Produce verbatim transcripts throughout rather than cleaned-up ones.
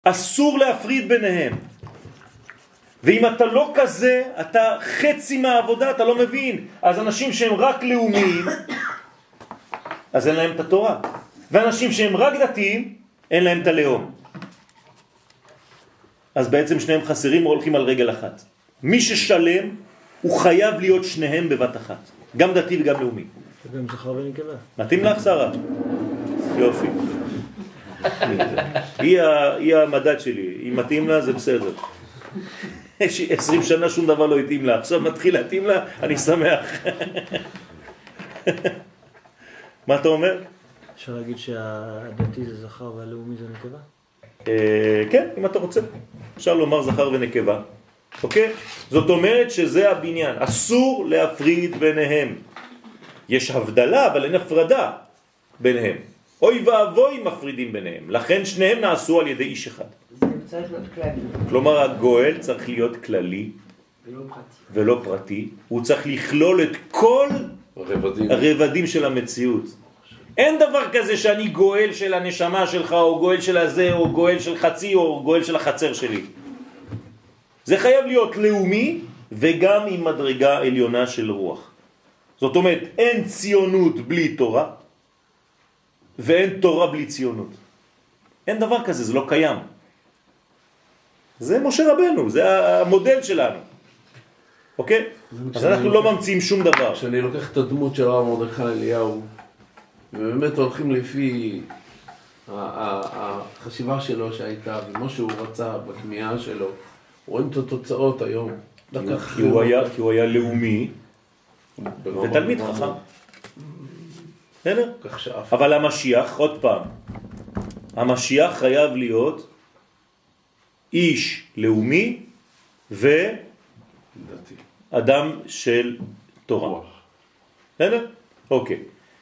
אסור להפריד ביניהם. ואם אתה לא כזה, אתה חצי מהעבודה, אתה לא מבין. אז אנשים שהם רק לאומיים, אז אין להם את התורה. ואנשים שהם רק דתיים, אין להם את הלאום. אז בעצם שניהם חסרים או הולכים על רגל אחת. מי ששלם, הוא חייב להיות שניהם בבת אחת. גם דתי וגם לאומי. וגם זכר ונקבה. מתאים לך, שרה? יופי. היא המדד שלי. אם מתאים לה, זה בסדר. עשרים שנה שום דבר לא התאים לה. עכשיו מתחיל להתאים לה, אני שמח. מה אתה אומר? אפשר להגיד שהדתי זה זכר והלאומי זה נקבה? כן, אם אתה רוצה. אפשר לומר זכר ונקבה. אוקיי? זאת אומרת שזה הבניין. אסור להפריד ביניהם. יש הבדלה, אבל אין הפרדה ביניהם. אוי ואבוי מפרידים ביניהם. לכן שניהם נעשו על ידי איש אחד. זה צריך להיות כללי. כלומר, הגואל צריך להיות כללי ולא פרטי. ולא פרטי. הוא צריך לכלול את כל הרבדים, הרבדים של המציאות. אין דבר כזה שאני גואל של הנשמה שלך, או גואל של הזה, או גואל של חצי, או גואל של החצר שלי. זה חייב להיות לאומי, וגם עם מדרגה עליונה של רוח. זאת אומרת, אין ציונות בלי תורה, ואין תורה בלי ציונות. אין דבר כזה, זה לא קיים. זה משה רבנו, זה המודל שלנו. אוקיי? אז אנחנו לא ממציאים שום דבר. כשאני לוקח את הדמות של הרב מרדכי אליהו, ובאמת הולכים לפי החשיבה שלו שהייתה, ומה שהוא רצה בכמיהה שלו, רואים את התוצאות היום. כי הוא היה, כי הוא היה לאומי, ותלמיד חכם. בסדר? אבל המשיח, עוד פעם, המשיח חייב להיות איש לאומי ואדם של תורה. בסדר? אוקיי.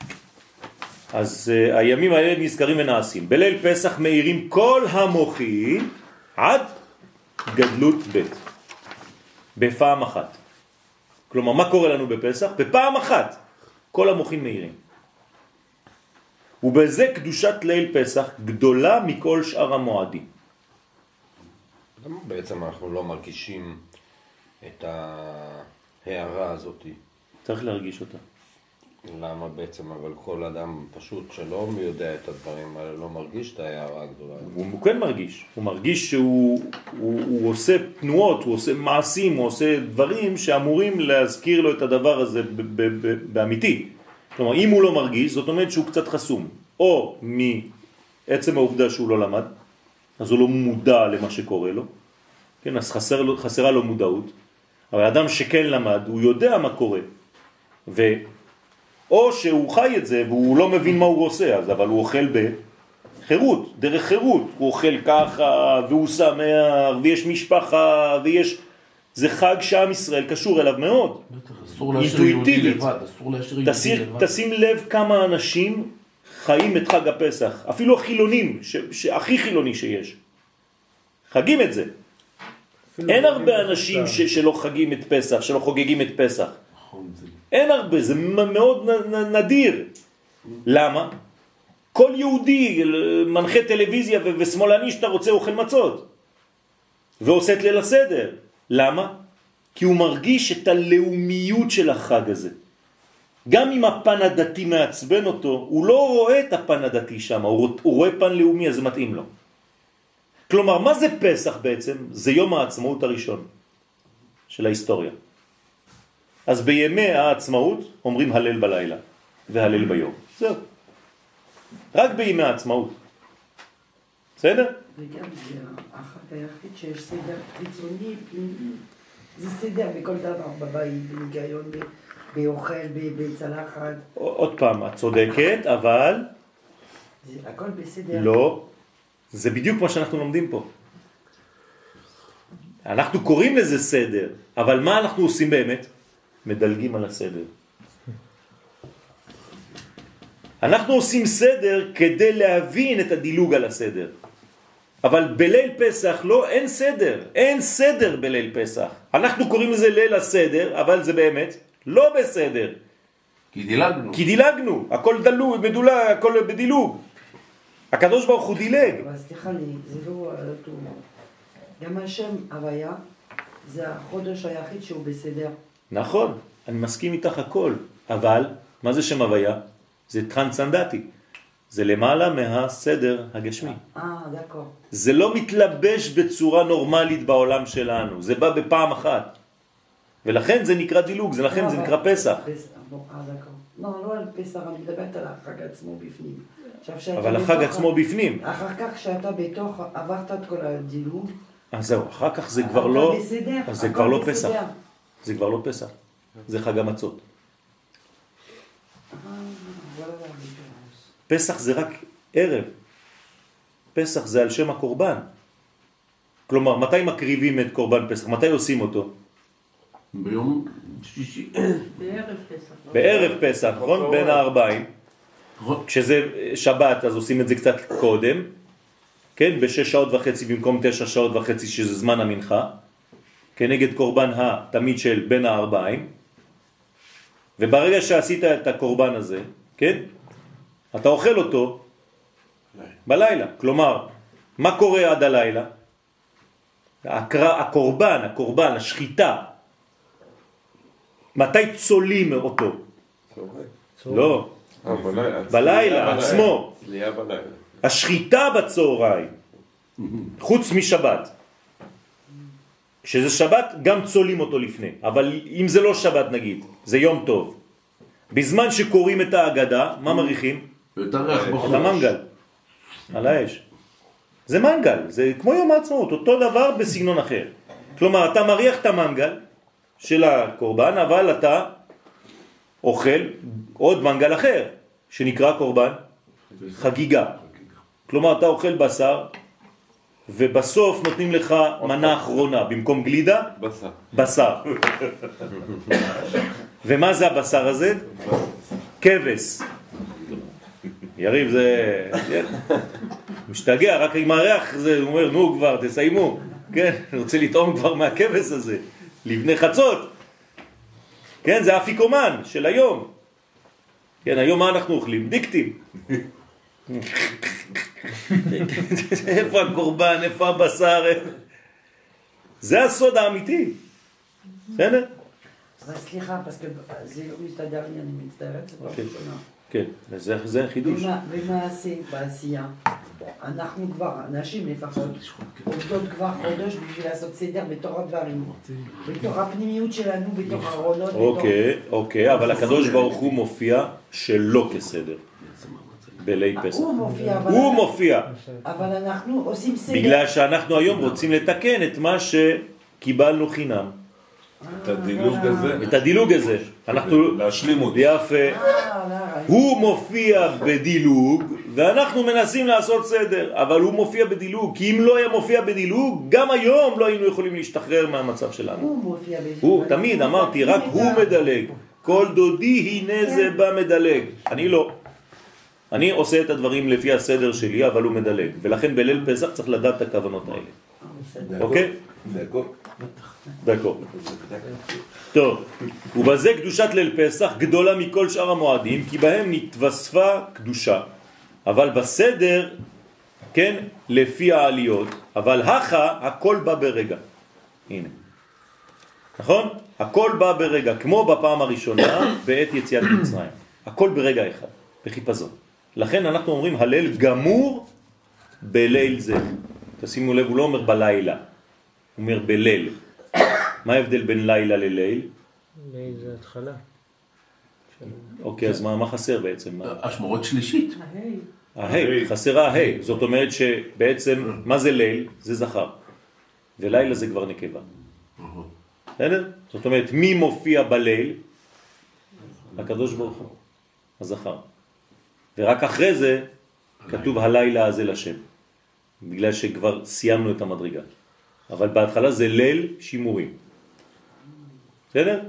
אז uh, הימים האלה נזכרים ונעשים. בליל פסח מאירים כל המוחים עד גדלות ב' בפעם אחת. כלומר, מה קורה לנו בפסח? בפעם אחת כל המוחים מאירים. ובזה קדושת ליל פסח גדולה מכל שאר המועדים. בעצם אנחנו לא מרגישים את ההערה הזאת. צריך להרגיש אותה. למה בעצם? אבל כל אדם פשוט שלא יודע את הדברים האלה לא מרגיש את ההערה הגדולה. הוא כן מרגיש. הוא מרגיש שהוא הוא, הוא עושה תנועות, הוא עושה מעשים, הוא עושה דברים שאמורים להזכיר לו את הדבר הזה באמיתי. כלומר, אם הוא לא מרגיש, זאת אומרת שהוא קצת חסום. או מעצם העובדה שהוא לא למד, אז הוא לא מודע למה שקורה לו. כן, אז חסר לו, חסרה לו מודעות. אבל אדם שכן למד, הוא יודע מה קורה. ו... או שהוא חי את זה והוא לא מבין מה הוא עושה, אז אבל הוא אוכל בחירות, דרך חירות. הוא אוכל ככה והוא שמח ויש משפחה ויש... זה חג שעם ישראל קשור אליו מאוד. אסור להשאיר יהודי לבד, אסור להשאיר יהודי לבד. תשים לב כמה אנשים חיים את חג הפסח, אפילו החילונים, שהכי חילוני שיש. חגים את זה. אין הרבה אנשים שלא חגים את פסח, שלא חוגגים את פסח. אין הרבה, זה מאוד נדיר. למה? כל יהודי, מנחה טלוויזיה ושמאלני שאתה רוצה אוכל מצות. ועושה את ליל הסדר. למה? כי הוא מרגיש את הלאומיות של החג הזה. גם אם הפן הדתי מעצבן אותו, הוא לא רואה את הפן הדתי שם, הוא, הוא רואה פן לאומי, אז זה מתאים לו. כלומר, מה זה פסח בעצם? זה יום העצמאות הראשון של ההיסטוריה. אז בימי העצמאות אומרים הלל בלילה והלל ביום. זהו. רק בימי העצמאות. בסדר? וגם זה החג היחיד שיש סדר חיצוני, זה סדר בכל דבר בבית, בניקיון, באוכל, בצלחת. עוד פעם, את צודקת, אבל... זה הכל בסדר. לא, זה בדיוק מה שאנחנו לומדים פה. אנחנו קוראים לזה סדר, אבל מה אנחנו עושים באמת? מדלגים על הסדר. אנחנו עושים סדר כדי להבין את הדילוג על הסדר. אבל בליל פסח לא, אין סדר. אין סדר בליל פסח. אנחנו קוראים לזה ליל הסדר, אבל זה באמת לא בסדר. כי דילגנו. כי דילגנו. הכל דלוג, מדולג, הכל בדילוג. הקדוש ברוך הוא דילג. אבל סליחה לי, זה לא לא טוב. גם השם הוויה, זה החודש היחיד שהוא בסדר. נכון, אני מסכים איתך הכל, אבל מה זה שם הוויה? זה טרנסנדנטי. זה למעלה מהסדר הגשמי. אה, דקור. זה לא מתלבש בצורה נורמלית בעולם שלנו, זה בא בפעם אחת. ולכן זה נקרא דילוג, זה לכן זה נקרא פסח. אה, דקור. לא, לא על פסח, אני מדברת על החג עצמו בפנים. אבל החג עצמו בפנים. אחר כך כשאתה בתוך, עברת את כל הדילוג. אז זהו, אחר כך זה כבר לא, בסדר, אז זה כבר לא בסדר. פסח. זה כבר לא פסח. זה חג המצות. פסח זה רק ערב. פסח זה על שם הקורבן. כלומר, מתי מקריבים את קורבן פסח? מתי עושים אותו? ביום שישי. בערב פסח. בערב פסח, נכון? בין הארבעים. כשזה שבת אז עושים את זה קצת קודם. כן? בשש שעות וחצי במקום תשע שעות וחצי שזה זמן המנחה. כנגד קורבן התמיד של בין הארבעים. וברגע שעשית את הקורבן הזה, כן? אתה אוכל אותו בלילה. כלומר, מה קורה עד הלילה? הקורבן, הקורבן, השחיטה. מתי צולים אותו? לא. בלילה עצמו. השחיטה בצהריים. חוץ משבת. כשזה שבת גם צולים אותו לפני. אבל אם זה לא שבת נגיד, זה יום טוב. בזמן שקוראים את ההגדה, מה מריחים? את הריח בחוש. את המנגל. על האש. זה מנגל, זה כמו יום העצמאות, אותו דבר בסגנון אחר. כלומר, אתה מריח את המנגל של הקורבן, אבל אתה אוכל עוד מנגל אחר, שנקרא קורבן חגיגה. כלומר, אתה אוכל בשר, ובסוף נותנים לך מנה אחרונה, במקום גלידה, בשר. בשר. ומה זה הבשר הזה? כבש. יריב זה משתגע, רק עם הריח זה, הוא אומר, נו כבר, תסיימו. כן, אני רוצה לטעום כבר מהכבש הזה, לבני חצות. כן, זה אפיקומן של היום. כן, היום מה אנחנו אוכלים? דיקטים. איפה הקורבן, איפה הבשר? זה הסוד האמיתי. בסדר? אבל סליחה, זה לא מסתדר לי, אני מצטערת, זה כבר ראשונה. כן, זה חידוש. ומעשה בעשייה, אנחנו כבר, אנשים לפחות, עובדות כבר חודש בשביל לעשות סדר בתוך הדברים, בתוך הפנימיות שלנו, בתוך הארונות. אוקיי, אוקיי, אבל הקדוש ברוך הוא מופיע שלא כסדר. בליל פסח. הוא מופיע, הוא מופיע. אבל אנחנו עושים סדר. בגלל שאנחנו היום רוצים לתקן את מה שקיבלנו חינם. את הדילוג הזה. את הדילוג הזה. אנחנו... להשלים אותו. יפה. הוא מופיע בדילוג, ואנחנו מנסים לעשות סדר, אבל הוא מופיע בדילוג, כי אם לא היה מופיע בדילוג, גם היום לא היינו יכולים להשתחרר מהמצב שלנו. הוא מופיע בדילוג. הוא, תמיד אמרתי, רק הוא מדלג. כל דודי הנה זה בא מדלג. אני לא. אני עושה את הדברים לפי הסדר שלי, אבל הוא מדלג. ולכן בליל פסח צריך לדעת את הכוונות האלה. אוקיי? דקו. דקו. טוב, ובזה קדושת ליל פסח גדולה מכל שאר המועדים, כי בהם נתווספה קדושה. אבל בסדר, כן, לפי העליות, אבל הכה, הכל בא ברגע. הנה. נכון? הכל בא ברגע, כמו בפעם הראשונה, בעת יציאת מצרים. הכל ברגע אחד, בחיפזון. לכן אנחנו אומרים הלל גמור בליל זה. תשימו לב, הוא לא אומר בלילה, הוא אומר בליל. מה ההבדל בין לילה לליל? ליל זה התחלה. אוקיי, אז מה, מה חסר בעצם? השמורת שלישית. ההי, חסרה ההי. זאת אומרת שבעצם, מה זה ליל? זה זכר. ולילה זה כבר נקבה. בסדר? זאת אומרת, מי מופיע בליל? הקדוש ברוך הוא, הזכר. ורק אחרי זה כתוב הלילה הזה לשם. בגלל שכבר סיימנו את המדרגה. אבל בהתחלה זה ליל שימורים. בסדר?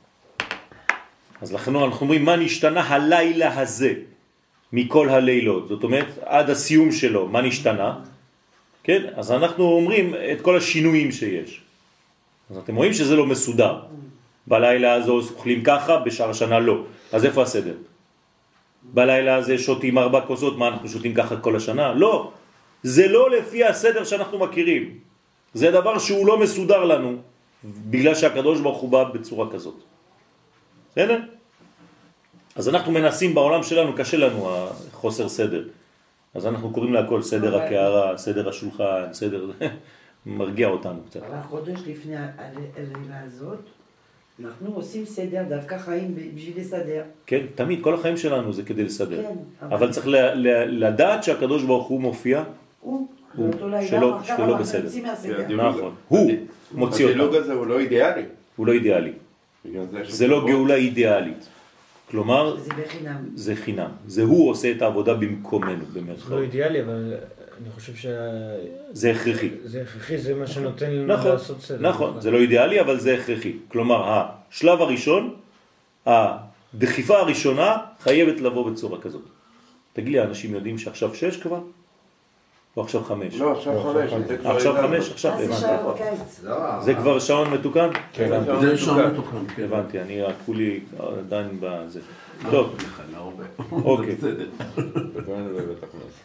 אז לכן אנחנו אומרים מה נשתנה הלילה הזה מכל הלילות. זאת אומרת, עד הסיום שלו, מה נשתנה? כן? אז אנחנו אומרים את כל השינויים שיש. אז אתם רואים שזה לא מסודר. בלילה הזו אוכלים ככה, בשאר השנה לא. אז איפה הסדר? בלילה הזה שותים ארבע כוסות, מה אנחנו שותים ככה כל השנה? לא, זה לא לפי הסדר שאנחנו מכירים. זה דבר שהוא לא מסודר לנו, בגלל שהקדוש ברוך הוא בא בצורה כזאת. בסדר? אז אנחנו מנסים בעולם שלנו, קשה לנו החוסר סדר. אז אנחנו קוראים להכל סדר הקערה, סדר השולחן, סדר... מרגיע אותנו קצת. אבל חודש לפני הלילה הזאת, אנחנו עושים סדר, דווקא חיים בשביל לסדר. כן, תמיד, כל החיים שלנו זה כדי לסדר. כן, אבל, אבל צריך ל, ל, לדעת שהקדוש ברוך הוא מופיע, הוא, הוא לילה, שלא, אחר שלא כך בסדר. יוצאים מהסדר. נכון, הוא מוציא אותם. הדילוג הזה הוא לא אידיאלי. הוא לא אידיאלי. זה לא גאולה אידיאלית. כלומר, זה בחינם. זה חינם. זה הוא עושה את העבודה במקומנו, במרכאות. לא אידיאלי, אבל אני חושב ש... זה הכרחי. זה הכרחי, זה מה שנותן לנו נכון, לעשות סדר. נכון, זה לא אידיאלי, אבל זה הכרחי. כלומר, השלב הראשון, הדחיפה הראשונה, חייבת לבוא בצורה כזאת. תגיד לי, האנשים יודעים שעכשיו שש כבר? או עכשיו חמש? לא, עכשיו חמש. עכשיו חמש, עכשיו אז זה הבנתי. שעה בקיץ. זה כבר שעון מתוקן? הבנתי. זה שעון מתוקן, כן. הבנתי, אני כולי עדיין בזה. טוב, אוקיי. בבית הכנסת.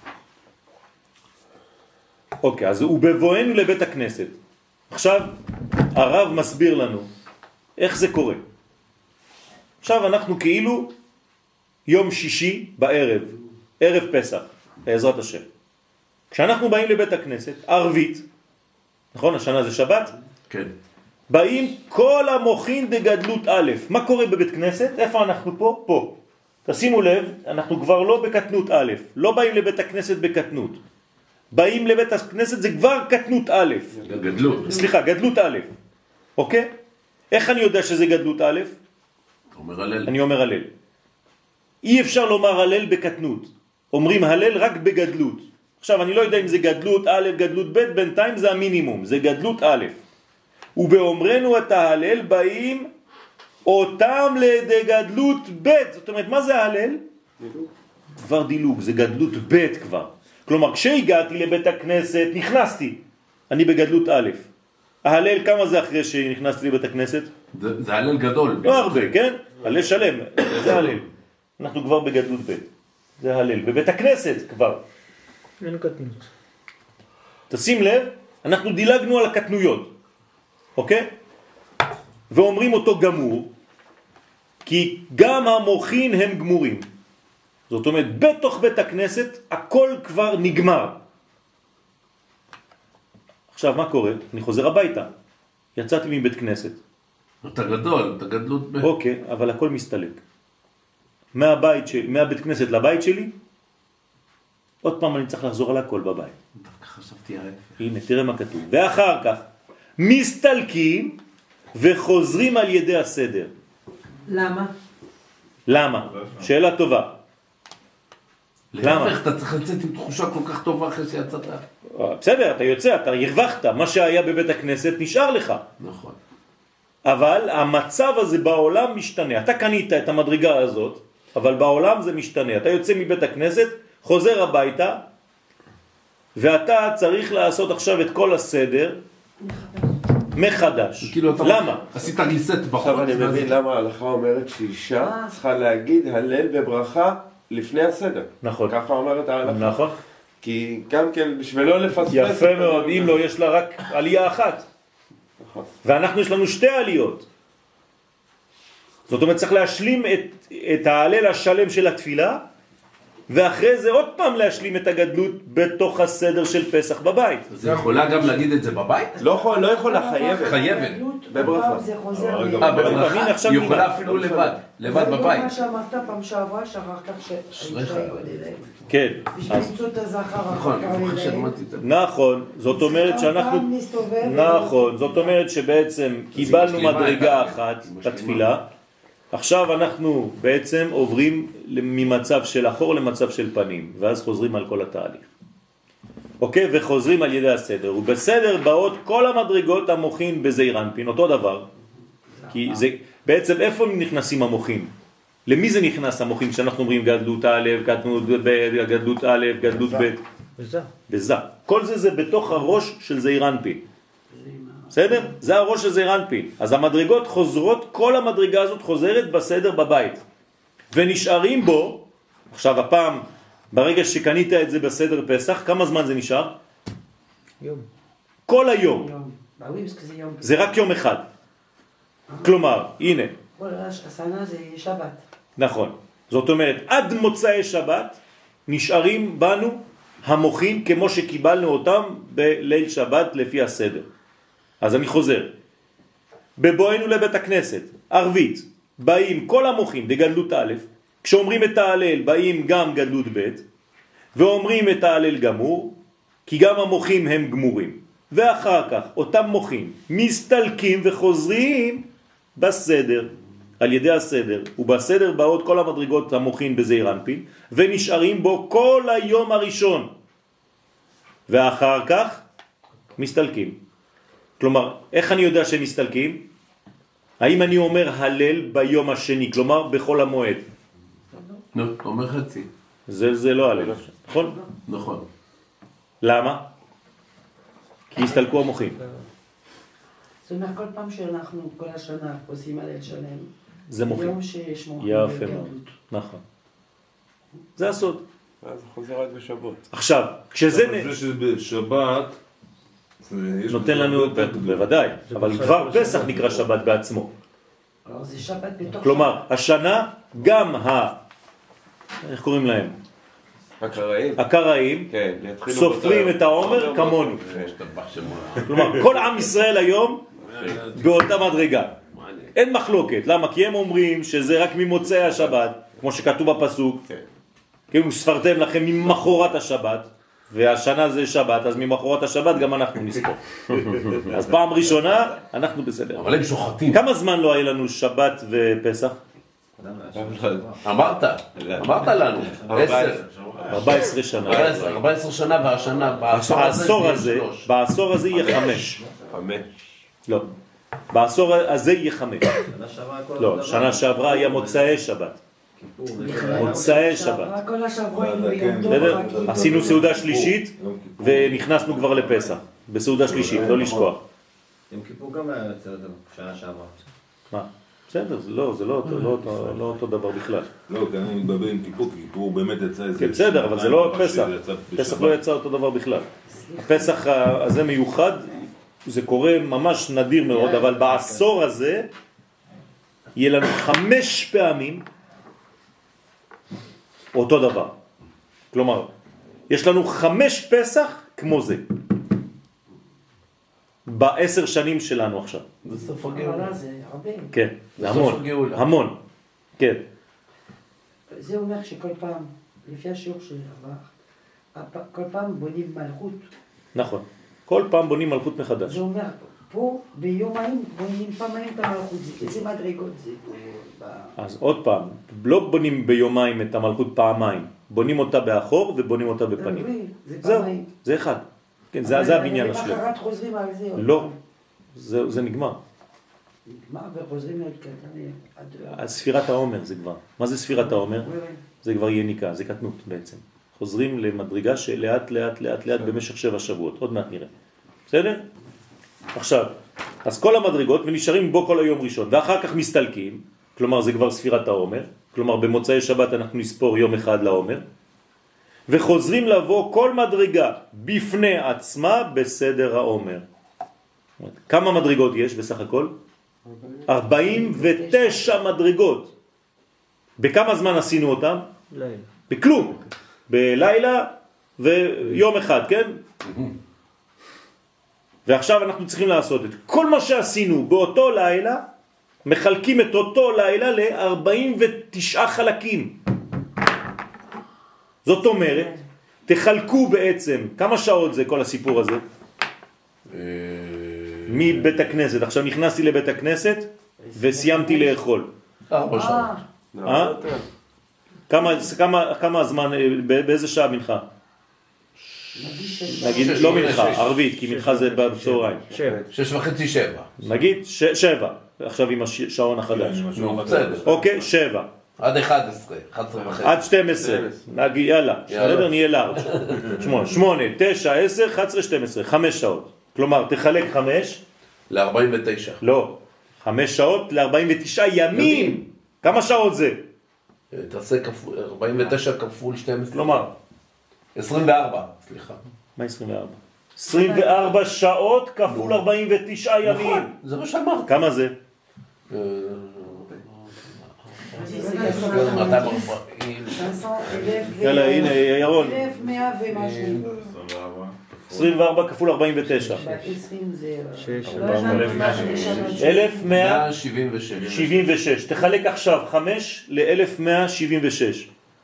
אוקיי, אז הוא בבואנו לבית הכנסת. עכשיו הרב מסביר לנו איך זה קורה. עכשיו אנחנו כאילו יום שישי בערב, ערב פסח, בעזרת השם. כשאנחנו באים לבית הכנסת, ערבית, נכון? השנה זה שבת? כן. באים כל המוחין דגדלות א'. מה קורה בבית כנסת? איפה אנחנו פה? פה. תשימו לב, אנחנו כבר לא בקטנות א', לא באים לבית הכנסת בקטנות. באים לבית הכנסת זה כבר קטנות א'. גדלות. סליחה, גדלות א'. אוקיי? איך אני יודע שזה גדלות א'? אומר הלל. אני אומר הלל. אי אפשר לומר הלל בקטנות. אומרים הלל רק בגדלות. עכשיו, אני לא יודע אם זה גדלות א', גדלות ב', בינתיים זה המינימום, זה גדלות א'. ובאומרנו את ההלל באים אותם לידי גדלות ב'. זאת אומרת, מה זה ההלל? דילוג. כבר דילוג, זה גדלות ב' כבר. כלומר, כשהגעתי לבית הכנסת, נכנסתי. אני בגדלות א'. ההלל כמה זה אחרי שנכנסתי לבית הכנסת? זה, זה הלל גדול. לא הרבה, כן? הלל שלם, זה הלל. אנחנו כבר בגדלות ב'. זה הלל. בבית הכנסת כבר. אין קטנות. תשים לב, אנחנו דילגנו על הקטנויות. אוקיי? ואומרים אותו גמור, כי גם המוחין הם גמורים. זאת אומרת, בתוך בית הכנסת הכל כבר נגמר. עכשיו, מה קורה? אני חוזר הביתה. יצאתי מבית כנסת. אתה גדול, אתה גדלות ב... אוקיי, אבל הכל מסתלק. מהבית שלי, מהבית כנסת לבית שלי, עוד פעם אני צריך לחזור על הכל בבית. חשבתי ההפך. הנה, תראה מה כתוב. ואחר כך, מסתלקים וחוזרים על ידי הסדר. למה? למה? שאלה טובה. למה? להפך, אתה צריך לצאת עם תחושה כל כך טובה אחרי שיצאת. בסדר, אתה יוצא, אתה הרווחת, מה שהיה בבית הכנסת נשאר לך. נכון. אבל המצב הזה בעולם משתנה. אתה קנית את המדרגה הזאת, אבל בעולם זה משתנה. אתה יוצא מבית הכנסת, חוזר הביתה, ואתה צריך לעשות עכשיו את כל הסדר מחדש. כאילו אתה למה? עשית ריסט בחוץ. עכשיו אני מבין למה ההלכה אומרת שאישה צריכה להגיד הלל וברכה לפני הסדר. נכון. ככה אומרת ההלכה. נכון. כי גם כן בשביל לא לפספס... יפה מאוד, אם לא יש לה רק עלייה אחת. נכון. ואנחנו יש לנו שתי עליות. זאת אומרת צריך להשלים את, את ההלל השלם של התפילה, ואחרי זה עוד פעם להשלים את הגדלות בתוך הסדר של פסח בבית. זה יכולה גם להגיד את זה בבית? לא יכול, לא יכולה, חייבת. חייבת. בברכה. זה חוזר. אה, בברכה? עכשיו היא נראה. יכולה אפילו לבד, לבד זה בבית. מה שאמרת פעם שעברה, שכחת שהאישה יולדת. כן. בשביל אז, למצוא את הזכר נכון, אחר אני זוכר כך שהרמתי את זה. נכון, זאת אומרת שאנחנו... נכון, זאת אומרת שבעצם קיבלנו משלימה מדרגה את ה- אחת היא משלימה. בתפילה, עכשיו אנחנו בעצם עוברים ממצב של אחור למצב של פנים, ואז חוזרים על כל התהליך. אוקיי? וחוזרים על ידי הסדר. ובסדר באות כל המדרגות המוחין בזעיר אנפין, אותו דבר. כי זה, בעצם איפה נכנסים המוחין? למי זה נכנס המוחין? כשאנחנו אומרים גדלות א', גדלות ב', גדלות א', גדלות ב', וזה. בזה. כל זה זה בתוך הראש של זעיר אנפין. בסדר? זה הראש של זעיר אנפין. אז המדרגות חוזרות, כל המדרגה הזאת חוזרת בסדר בבית. ונשארים בו עכשיו הפעם, ברגע שקנית את זה בסדר פסח, כמה זמן זה נשאר? יום. כל היום. יום. באווי, זה יום. זה רק יום אחד. כלומר, הנה. כל השנה זה שבת. נכון. זאת אומרת, עד מוצאי שבת נשארים בנו המוחים כמו שקיבלנו אותם בליל שבת לפי הסדר. אז אני חוזר. בבואנו לבית הכנסת, ערבית, באים כל המוחים בגדלות א', כשאומרים את ההלל באים גם גדלות ב', ואומרים את ההלל גמור, כי גם המוחים הם גמורים. ואחר כך אותם מוחים מסתלקים וחוזרים בסדר, על ידי הסדר, ובסדר באות כל המדרגות המוחים בזעיר אנפין, ונשארים בו כל היום הראשון, ואחר כך מסתלקים. כלומר, איך אני יודע שהם מסתלקים? האם אני אומר הלל ביום השני, כלומר בכל המועד? נו, אומר חצי. זה, זה לא הלל, נכון? נכון. למה? כי הסתלקו המוחים. זאת אומרת, כל פעם שאנחנו כל השנה עושים הלל שלם, זה מוחים. יום שיש מוחים. יפה מאוד. נכון. זה הסוד. ואז זה חוזר רק בשבת. עכשיו, כשזה אבל זה שבשבת נותן לנו, בוודאי, אבל כבר פסח נקרא שבת בעצמו. לא, זה שבת בתוך כלומר, השנה גם ה... איך קוראים להם? הקראים? הקראים כן, יתחילו סופרים באותו- את העומר כמונו. השתבח שמו. כלומר, כל עם ישראל היום באותה מדרגה. אין מחלוקת. למה? כי הם אומרים שזה רק ממוצאי השבת, כמו שכתוב בפסוק. כאילו ספרתם לכם ממחרת השבת, והשנה זה שבת, אז ממחרת השבת גם אנחנו נספור. אז פעם ראשונה אנחנו בסדר. אבל הם שוחטים. כמה זמן לא היה לנו שבת ופסח? אמרת, אמרת לנו. עשר. ארבע עשרה שנה. ארבע עשרה שנה והשנה, בעשור הזה, בעשור הזה יהיה חמש. חמש. לא. בעשור הזה יהיה חמש. לא, שנה שעברה היה מוצאי שבת. מוצאי שבת. כל השבוע היינו יום טוב. בסדר? רק יום עשינו טוב. סעודה שלישית ונכנסנו כבר לפסח. בסעודה שלישית, לא לשכוח. יום כיפור גם היה יוצא שנה שעברה. מה? בסדר, זה לא, זה לא אותו- לא אותו- לא אותו דבר בכלל. לא, כי אני מתבלבל עם כיפור, כי כיפור באמת יצא איזה... כן, בסדר, אבל זה לא שנתיים, פסח. שיצא פסח בשבת. לא יצא אותו דבר בכלל. הפסח הזה מיוחד, זה קורה ממש נדיר מאוד, אבל בעשור הזה יהיה לנו חמש פעמים אותו דבר. כלומר, יש לנו חמש פסח כמו זה. בעשר שנים שלנו עכשיו. זה סוף אבל הגאולה. זה הרבה. כן, זה זה המון, סוף הגאולה. המון. כן. זה אומר שכל פעם, לפי השיעור של הרב, הפ- כל פעם בונים מלכות. נכון. כל פעם בונים מלכות מחדש. זה אומר, פה ביומיים בונים פעמיים את המלכות. זה- איזה מדרגות זה פה. ב- אז עוד פעם, לא בונים ביומיים את המלכות פעמיים. בונים אותה באחור ובונים אותה בפנים. תלוי, זה זהו, פעמיים. זה אחד. כן, זה, אבל זה הבניין למחרת השלם. חוזרים על זה. עוד לא, פעם. זה, זה נגמר. נגמר וחוזרים להתקדם עד... ספירת העומר זה כבר. מה זה ספירת העומר? כן. זה כבר יניקה, זה קטנות בעצם. חוזרים למדרגה שלאט לאט לאט לאט במשך שבע שבועות. עוד מעט נראה. בסדר? עכשיו, אז כל המדרגות ונשארים בו כל היום ראשון, ואחר כך מסתלקים, כלומר זה כבר ספירת העומר, כלומר במוצאי שבת אנחנו נספור יום אחד לעומר, וחוזרים לבוא כל מדרגה בפני עצמה בסדר העומר. כמה מדרגות יש בסך הכל? ארבעים ותשע מדרגות. בכמה זמן עשינו אותם? לילה. בכלום. בלילה ויום אחד, כן? ועכשיו אנחנו צריכים לעשות את כל מה שעשינו באותו לילה, מחלקים את אותו לילה ל-ארבעים ותשעה חלקים. זאת אומרת, תחלקו בעצם, כמה שעות זה כל הסיפור הזה? מבית הכנסת. עכשיו נכנסתי לבית הכנסת וסיימתי לאכול. ארבע שעות. אה? כמה, כמה, כמה זמן, באיזה שעה מנחה? נגיד, שש, לא שש, מנחה, שש. ערבית, כי מנחה זה בצהריים. שבע. שש וחצי שבע. נגיד ש- שבע, עכשיו עם השעון החדש. נו, בסדר. אוקיי, שבע. עד אחד עשרה, אחד עשרה וחצי. עד שתים עשרה. נגיד, יאללה. יאללה. בסדר, נהיה לארג'. שמונה, שמונה, תשע, עשר, אחת עשרה, שתים עשרה. חמש שעות. כלומר, תחלק חמש, ל-ארבעים ותשע. לא. חמש שעות ל-ארבעים ותשעה ימים. כמה שעות זה? תעשה כפול, ארבעים ותשע כפול שתים עשרה. כלומר, עשרים וארבע, סליחה. מה עשרים וארבע? עשרים וארבע שעות כפול ארבעים ותשע ימים. נכון, זה מה שאמרת. כמה זה? יאללה, הנה, ירון. אלף מאה ומשהו. עשרים וארבע כפול ארבעים ותשע. עשרים זה... אלף מאה שבעים ושש. שבעים ושש. תחלק עכשיו חמש ל-אלף מאה שבעים ושש.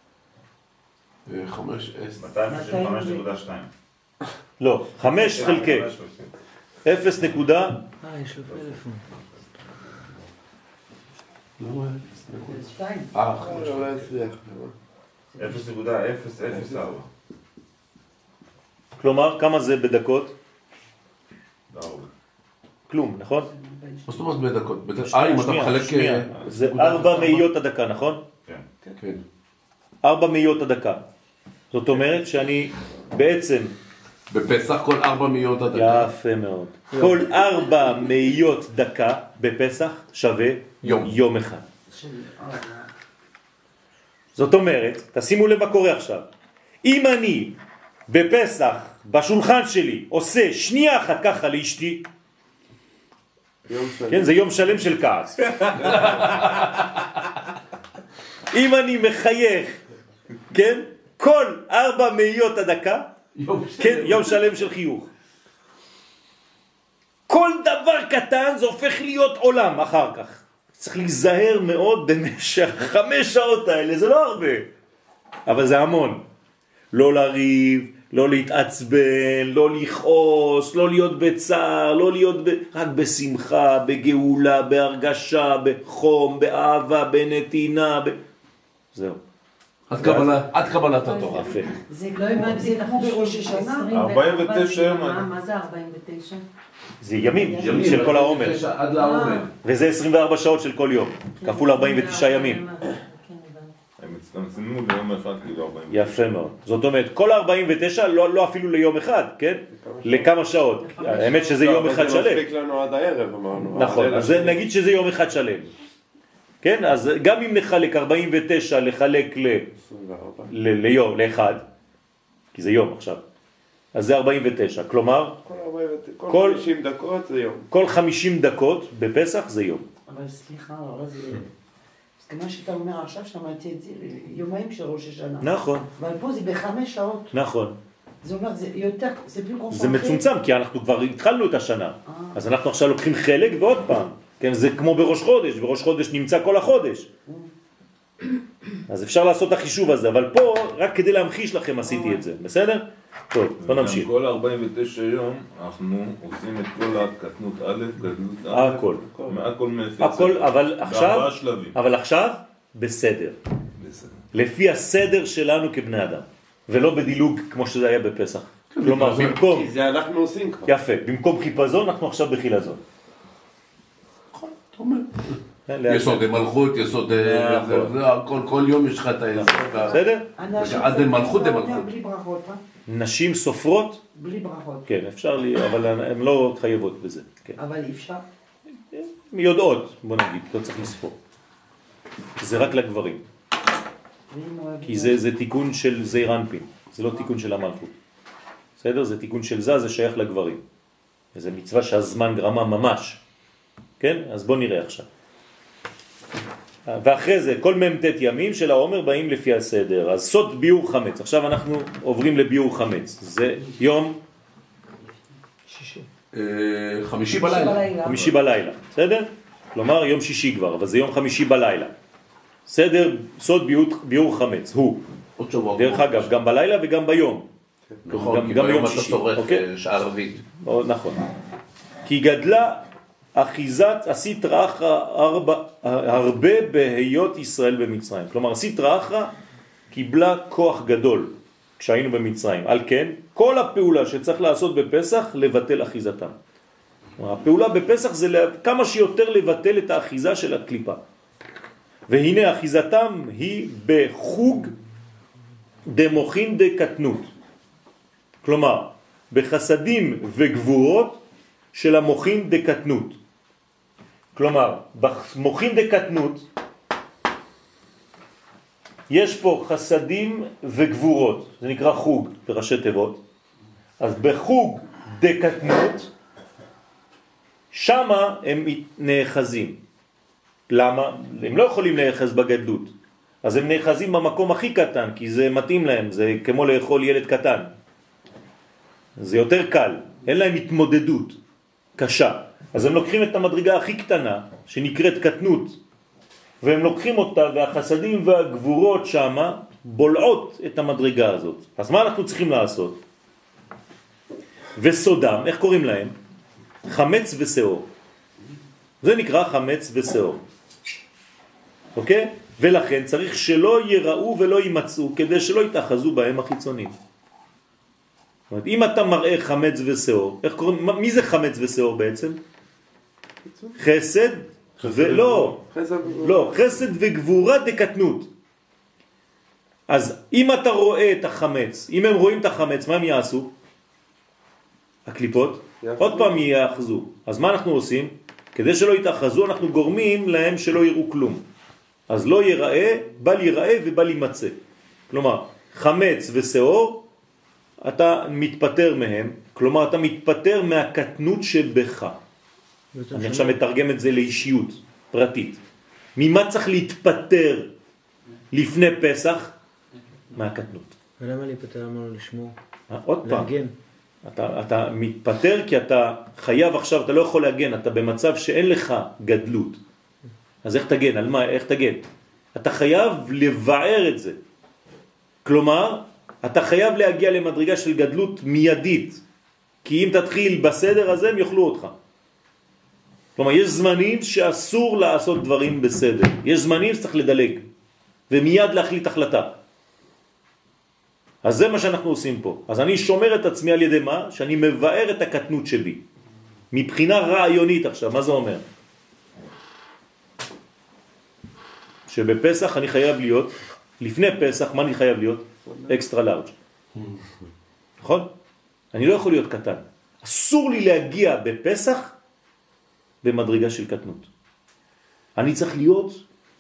חמש, מאתיים שישים וחמש נקודה שתיים. לא, חמש חלקי אפס נקודה. אה, יש לו פלאפון. שתיים. אה, אפס נקודה אפס אפס ארבע. כלומר, כמה זה בדקות? ארבע. כלום, נכון? מה זאת אומרת בדקות? אה, אם אתה מחלק... שנייה, זה ארבע מאיות הדקה, נכון? כן. כן. ארבע מאיות הדקה. זאת אומרת שאני בעצם... בפסח כל ארבע מאיות הדקה. יפה מאוד. כל ארבע מאיות דקה בפסח שווה יום. יום אחד. זאת אומרת, תשימו לב מה קורה עכשיו. אם אני בפסח, בשולחן שלי, עושה שנייה אחת ככה לאשתי, כן, זה יום שלם של כעס. אם אני מחייך, כן, כל ארבע מאיות הדקה, כן, יום שלם של חיוך. כל דבר קטן זה הופך להיות עולם אחר כך. צריך להיזהר מאוד במשך חמש שעות האלה, זה לא הרבה, אבל זה המון. לא לריב, לא להתעצבן, לא לכעוס, לא להיות בצער, לא להיות ב... רק בשמחה, בגאולה, בהרגשה, בחום, באהבה, בנתינה, ב... זהו. עד קבלת, עד קבלת התורה. יפה. זה לא הבנתי, זה כמו בראש השנה. ארבעים ותשע יום. מה זה ארבעים ותשע? זה ימים של כל העומר. עד לעומר. וזה עשרים וארבע שעות של כל יום, כפול ארבעים ותשע ימים. הם הצטמצמו ליום אחד כאילו ארבעים. יפה מאוד. זאת אומרת, כל ארבעים ותשע, לא, לא אפילו ליום אחד, כן? לכמה שעות. האמת שזה יום אחד שלם. זה מספיק לנו עד הערב, אמרנו. נכון, אז נגיד שזה יום אחד שלם. כן? אז גם אם נחלק ארבעים ותשע לחלק ל... ליום, לאחד, כי זה יום עכשיו, אז זה ארבעים ותשע. כלומר, כל חמישים דקות זה יום. כל חמישים דקות בפסח זה יום. אבל סליחה, אבל זה... אז כמו שאתה אומר עכשיו, שמעתי את זה, יומיים של ראש השנה. נכון. אבל פה זה בחמש שעות. נכון. זה אומר, זה יותר, זה פלו קונסנטרי. זה מצומצם, כי אנחנו כבר התחלנו את השנה. אז אנחנו עכשיו לוקחים חלק ועוד פעם. כן, זה כמו בראש חודש, בראש חודש נמצא כל החודש. אז אפשר לעשות את החישוב הזה, אבל פה, רק כדי להמחיש לכם עשיתי את זה, בסדר? טוב, בוא נמשיך. כל ארבעים ותשע יום אנחנו עושים את כל הקטנות א', גדלות א', הכל. מהכל מאפס. הכל, אבל עכשיו, בארבעה שלבים. אבל עכשיו, בסדר. בסדר. לפי הסדר שלנו כבני אדם, ולא בדילוג כמו שזה היה בפסח. כלומר, במקום, כי זה אנחנו עושים כבר. יפה, במקום חיפזון, אנחנו עכשיו בחילזון. יסוד מלכות, יסוד... כל יום יש לך את היסוד. בסדר? עד מלכות דמלכות. בלי ברכות, אה? נשים סופרות? בלי ברכות. כן, אפשר לי, אבל הן לא חייבות בזה. אבל אפשר? הן יודעות, בוא נגיד, לא צריך לספור. זה רק לגברים. כי זה, זה תיקון של זעיר אנפין, זה לא תיקון של המלכות. בסדר? זה תיקון של זה, זה שייך לגברים. זה מצווה שהזמן גרמה ממש. כן? אז בוא נראה עכשיו. ואחרי זה, כל ממתת ימים של העומר באים לפי הסדר. אז סוד ביור חמץ. עכשיו אנחנו עוברים לביור חמץ. זה יום... שישי. חמישי בלילה. חמישי בלילה. בסדר? כלומר, יום שישי כבר, אבל זה יום חמישי בלילה. סדר, סוד ביור, ביור חמץ. הוא. דרך אגב, גם בלילה וגם ביום. נכון, כי ביום אתה צורך שעה רביעית. נכון. כי גדלה... אחיזת הסטרא אחרא הרבה בהיות ישראל במצרים. כלומר, הסטרא אחרא קיבלה כוח גדול כשהיינו במצרים. על כן, כל הפעולה שצריך לעשות בפסח, לבטל אחיזתם. הפעולה בפסח זה כמה שיותר לבטל את האחיזה של הקליפה. והנה אחיזתם היא בחוג דמוכין דקטנות. כלומר, בחסדים וגבורות של המוכין דקטנות. כלומר, במוכין דקטנות, יש פה חסדים וגבורות, זה נקרא חוג בראשי תיבות. אז בחוג דקטנות, שמה הם נאחזים. למה? הם לא יכולים להיחז בגדלות. אז הם נאחזים במקום הכי קטן, כי זה מתאים להם, זה כמו לאכול ילד קטן. זה יותר קל, אין להם התמודדות קשה. אז הם לוקחים את המדרגה הכי קטנה, שנקראת קטנות, והם לוקחים אותה, והחסדים והגבורות שמה בולעות את המדרגה הזאת. אז מה אנחנו צריכים לעשות? וסודם, איך קוראים להם? חמץ ושאור. זה נקרא חמץ ושאור. אוקיי? ולכן צריך שלא יראו ולא יימצאו, כדי שלא יתאחזו בהם החיצונים. זאת אומרת, אם אתה מראה חמץ ושאור, איך קוראים, מי זה חמץ ושאור בעצם? חסד ולא, לא, חסד וגבורה דקטנות. אז אם אתה רואה את החמץ, אם הם רואים את החמץ, מה הם יעשו? הקליפות? עוד פעם יאחזו. אז מה אנחנו עושים? כדי שלא יתאחזו, אנחנו גורמים להם שלא יראו כלום. אז לא יראה, בל יראה ובל יימצא. כלומר, חמץ ושאור, אתה מתפטר מהם, כלומר אתה מתפטר מהקטנות שבך. אני עכשיו מתרגם את זה לאישיות פרטית. ממה צריך להתפטר לפני פסח? מהקטנות. ולמה להיפטר? למה לא לשמור? עוד פעם. להגן. אתה, אתה מתפטר כי אתה חייב עכשיו, אתה לא יכול להגן, אתה במצב שאין לך גדלות. אז איך תגן? על מה? איך תגן? אתה חייב לבער את זה. כלומר, אתה חייב להגיע למדרגה של גדלות מיידית. כי אם תתחיל בסדר הזה, הם יאכלו אותך. כלומר, יש זמנים שאסור לעשות דברים בסדר. יש זמנים שצריך לדלג. ומיד להחליט החלטה. אז זה מה שאנחנו עושים פה. אז אני שומר את עצמי על ידי מה? שאני מבאר את הקטנות שבי. מבחינה רעיונית עכשיו, מה זה אומר? שבפסח אני חייב להיות, לפני פסח, מה אני חייב להיות? אקסטרה לארג'. נכון? אני לא יכול להיות קטן. אסור לי להגיע בפסח במדרגה של קטנות. אני צריך להיות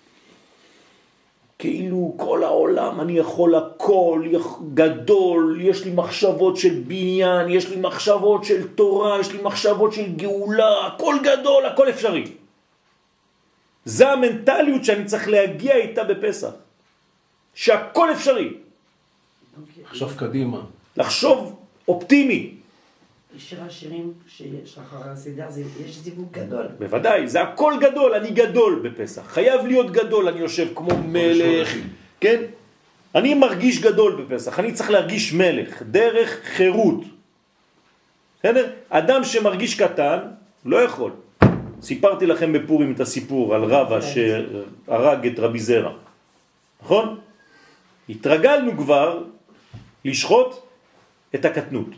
כאילו כל העולם, אני יכול הכל, גדול, יש לי מחשבות של בניין, יש לי מחשבות של תורה, יש לי מחשבות של גאולה, הכל גדול, הכל אפשרי. זה המנטליות שאני צריך להגיע איתה בפסח. שהכל אפשרי. לחשוב קדימה. לחשוב אופטימי. שיר השירים שיש אחרי הסדר, יש זיווג גדול. בוודאי, זה הכל גדול, אני גדול בפסח. חייב להיות גדול, אני יושב כמו מלך. כן? אני מרגיש גדול בפסח, אני צריך להרגיש מלך, דרך חירות. בסדר? אדם שמרגיש קטן, לא יכול. סיפרתי לכם בפורים את הסיפור על רבא שהרג את רבי זרע. נכון? התרגלנו כבר לשחוט את הקטנות.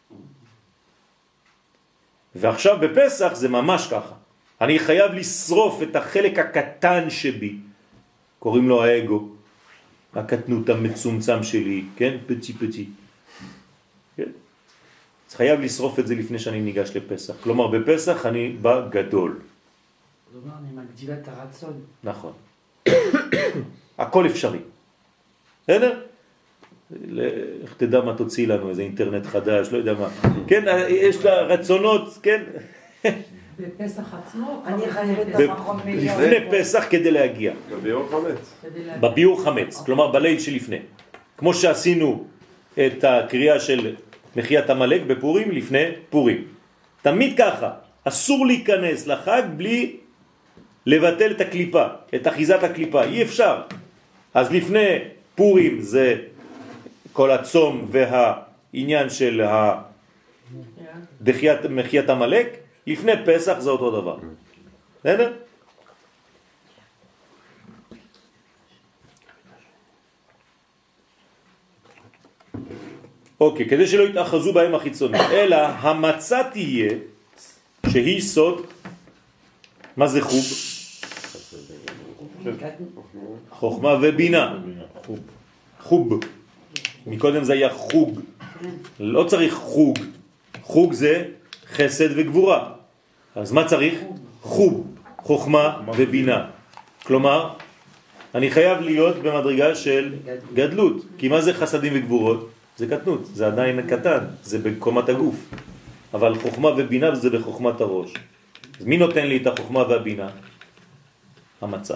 ועכשיו בפסח זה ממש ככה. אני חייב לשרוף את החלק הקטן שבי. קוראים לו האגו. הקטנות המצומצם שלי, כן? פצי פצי. כן? אז חייב לשרוף את זה לפני שאני ניגש לפסח. כלומר, בפסח אני בא גדול. כלומר, אני מגדיל את הרצון. נכון. הכל אפשרי. בסדר? איך תדע מה תוציא לנו, איזה אינטרנט חדש, לא יודע מה. כן, יש לה רצונות, כן? בפסח עצמו? אני חייבת במכון מיליון. לפני פסח כדי להגיע. בביור חמץ. בביור חמץ, כלומר בליל שלפני. כמו שעשינו את הקריאה של מחיית המלאק בפורים לפני פורים. תמיד ככה, אסור להיכנס לחג בלי לבטל את הקליפה, את אחיזת הקליפה, אי אפשר. אז לפני פורים זה כל הצום והעניין של דחיית מחיית המלאק, לפני פסח זה אותו דבר. בסדר? אוקיי, כדי שלא יתאחזו בהם החיצונים, אלא המצה תהיה שהיא סוד. מה זה חוב? חוכמה ובינה. חוב. מקודם זה היה חוג. לא צריך חוג. חוג זה חסד וגבורה. אז מה צריך? חוב, חוכמה ובינה. כלומר, אני חייב להיות במדרגה של גדלות. כי מה זה חסדים וגבורות? זה קטנות, זה עדיין קטן, זה בקומת הגוף. אבל חוכמה ובינה זה בחוכמת הראש. אז מי נותן לי את החוכמה והבינה? המצה.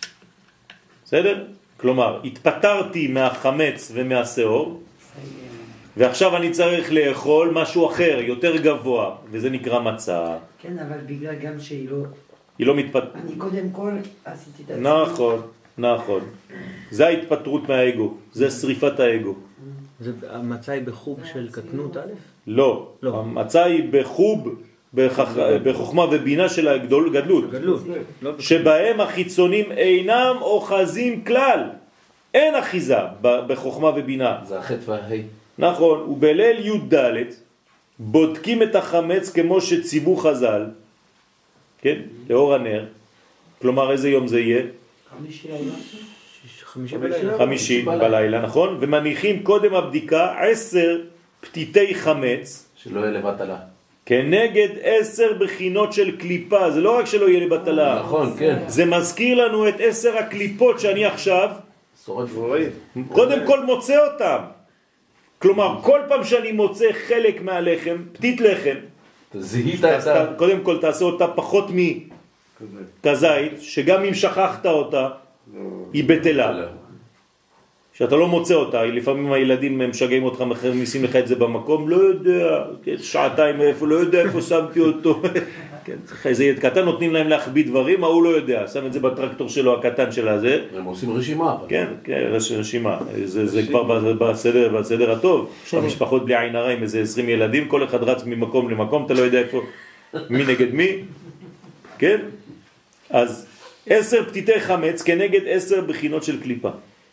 בסדר? כלומר, התפטרתי מהחמץ ומהשאור, ועכשיו אני צריך לאכול משהו אחר, יותר גבוה, וזה נקרא מצה. כן, אבל בגלל גם שהיא לא... היא לא מתפט... אני קודם כל עשיתי את עצמי. נכון, נכון. זה ההתפטרות מהאגו, זה שריפת האגו. זה המצה היא בחוב של קטנות א'? לא, לא. המצה היא בחוב, בחכ... בחוכמה ובינה של הגדול, גדלות. גדלות. לא שבהם החיצונים אינם אוחזים כלל. אין אחיזה בחוכמה ובינה. זה החטא וההי. נכון, ובליל י' ד' בודקים את החמץ כמו שציוו חז"ל, כן, לאור הנר. כלומר, איזה יום זה יהיה? חמישי לילה. חמישי בלילה. חמישי בלילה, נכון? ומניחים קודם הבדיקה עשר פתיתי חמץ, שלא יהיה לבטלה. כנגד עשר בחינות של קליפה. זה לא רק שלא יהיה לבטלה. נכון, כן. זה מזכיר לנו את עשר הקליפות שאני עכשיו שורף. קודם כל מוצא אותם. כלומר, כל פעם שאני מוצא חלק מהלחם, פתית לחם, זיהית את ה... קודם כל תעשה אותה פחות מכזית, שגם אם שכחת אותה, היא בטלה. שאתה לא מוצא אותה, לפעמים הילדים משגעים אותך, מכניסים לך את זה במקום, לא יודע, שעתיים איפה, לא יודע איפה שמתי אותו. איזה ילד קטן נותנים להם להחביא דברים, הוא לא יודע, שם את זה בטרקטור שלו הקטן של הזה. הם עושים רשימה. כן, כן, רשימה. זה כבר בסדר, בסדר הטוב. המשפחות בלי עין הרע עם איזה עשרים ילדים, כל אחד רץ ממקום למקום, אתה לא יודע איפה, מי נגד מי. כן? אז עשר פתיתי חמץ כנגד עשר בחינות של קליפה.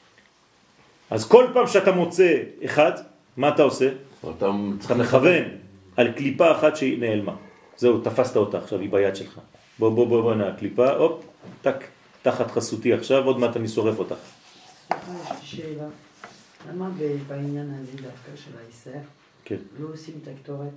אז כל פעם שאתה מוצא אחד, מה אתה עושה? אתה צריך לכוון על קליפה אחת שהיא נעלמה. זהו, תפסת אותה עכשיו, היא ביד שלך. בוא, בוא, בוא, בוא, קליפה, הופ, טק, תחת חסותי עכשיו, עוד מעט אני שורף אותך. סליחה, יש לי שאלה. למה בעניין הזה דווקא של העשר, כן. לא עושים את הקטורת?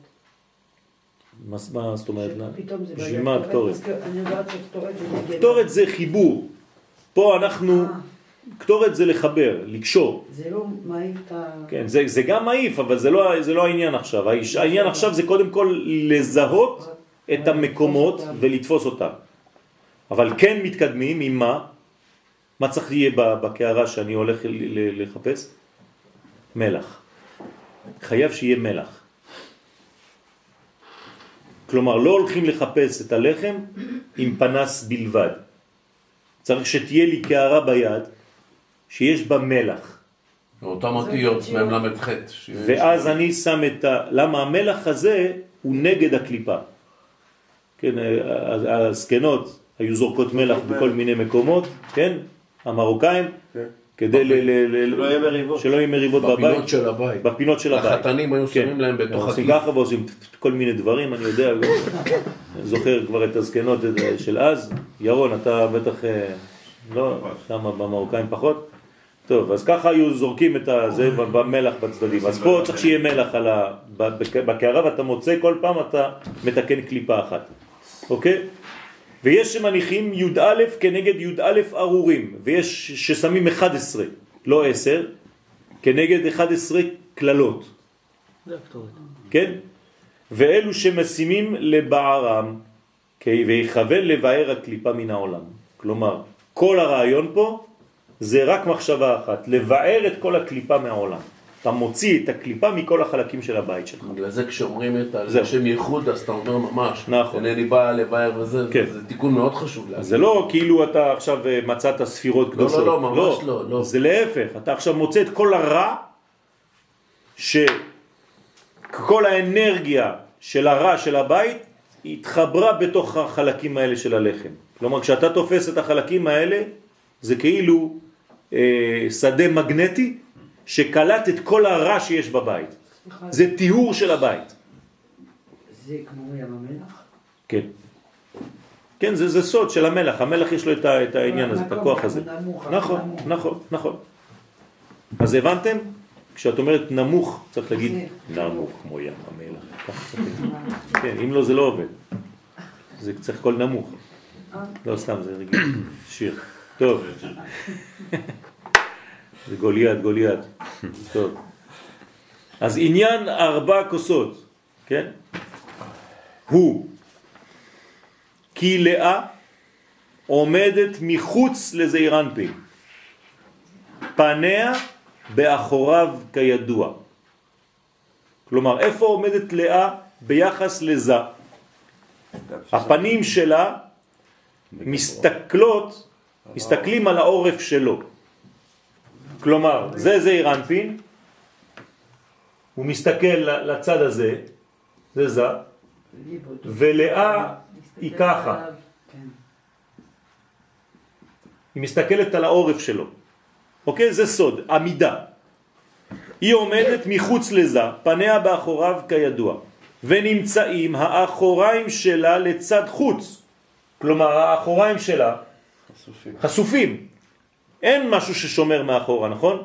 מה, מה זאת אומרת? פתאום זה בשביל מה הקטורת? אני יודעת שקטורת זה נגד... קטורת זה חיבור. פה אנחנו... קטורת זה לחבר, לקשור. זה לא מעיף את ה... כן, זה, זה גם מעיף, אבל זה לא, זה לא העניין עכשיו. העניין עכשיו זה קודם כל לזהות את המקומות ולתפוס אותם. אבל כן מתקדמים עם מה? מה צריך יהיה בקערה שאני הולך לחפש? מלח. חייב שיהיה מלח. כלומר, לא הולכים לחפש את הלחם עם פנס בלבד. צריך שתהיה לי קערה ביד שיש בה מלח. אותם אותיות מהם למד חטא. ואז אני שם את ה... למה המלח הזה הוא נגד הקליפה. כן, הסקנות היו זורקות מלח בכל מיני מקומות, כן? המרוקאים, כדי שלא יהיה מריבות בבית. בפינות של הבית. בפינות של הבית. החתנים היו שמים להם בתוך הכיס. ככה ועושים כל מיני דברים, אני יודע, זוכר כבר את הסקנות של אז. ירון, אתה בטח, לא, שם במרוקאים פחות. טוב, אז ככה היו זורקים את זה במלח בצדדים. אז פה צריך שיהיה מלח בקערה, ואתה מוצא כל פעם, אתה מתקן קליפה אחת. אוקיי? ויש שמניחים י' א' כנגד י' א' ארורים, ויש ששמים אחת עשרה, לא עשר, כנגד אחת עשרה כללות. זה הקטורת. כן? ואלו שמשימים לבערם, ויכוון לבאר הקליפה מן העולם. כלומר, כל הרעיון פה זה רק מחשבה אחת, לבאר את כל הקליפה מהעולם. אתה מוציא את הקליפה מכל החלקים של הבית שלך. בגלל זה כשאומרים את זה שם ייחוד, אז אתה אומר ממש, נכון. אינני בא לבאר וזה, כן. זה תיקון מאוד חשוב. זה לא כאילו אתה עכשיו מצאת ספירות קדושות. לא, לא, לא, ממש לא, לא. זה להפך, אתה עכשיו מוצא את כל הרע, שכל האנרגיה של הרע של הבית, התחברה בתוך החלקים האלה של הלחם. כלומר, כשאתה תופס את החלקים האלה, זה כאילו אה, שדה מגנטי, שקלט את כל הרע שיש בבית. זה טיהור של הבית. זה כמו ים המלח? כן. כן, זה, זה סוד של המלח. המלח יש לו את, ה, את העניין הזה, את הכוח הזה. נכון, נכון, נכון. אז הבנתם? כשאת אומרת נמוך, צריך להגיד נמוך כמו ים המלח. כן, אם לא זה לא עובד. זה צריך כל נמוך. לא סתם, זה רגיל. שיר. טוב. זה גוליית, גוליית. טוב. אז עניין ארבע כוסות, כן? הוא כי לאה עומדת מחוץ לזעיר אנפין, פניה באחוריו כידוע. כלומר, איפה עומדת לאה ביחס לזה? הפנים שלה מסתכלות, מסתכלים על העורף שלו. כלומר, זה זעיר אנפין, הוא מסתכל לצד הזה, זה זה, ולאה היא ככה. היא מסתכלת על העורף שלו. אוקיי? זה סוד, עמידה. היא עומדת מחוץ לזה, פניה באחוריו כידוע, ונמצאים האחוריים שלה לצד חוץ. כלומר, האחוריים שלה חשופים. חשופים. אין משהו ששומר מאחורה, נכון?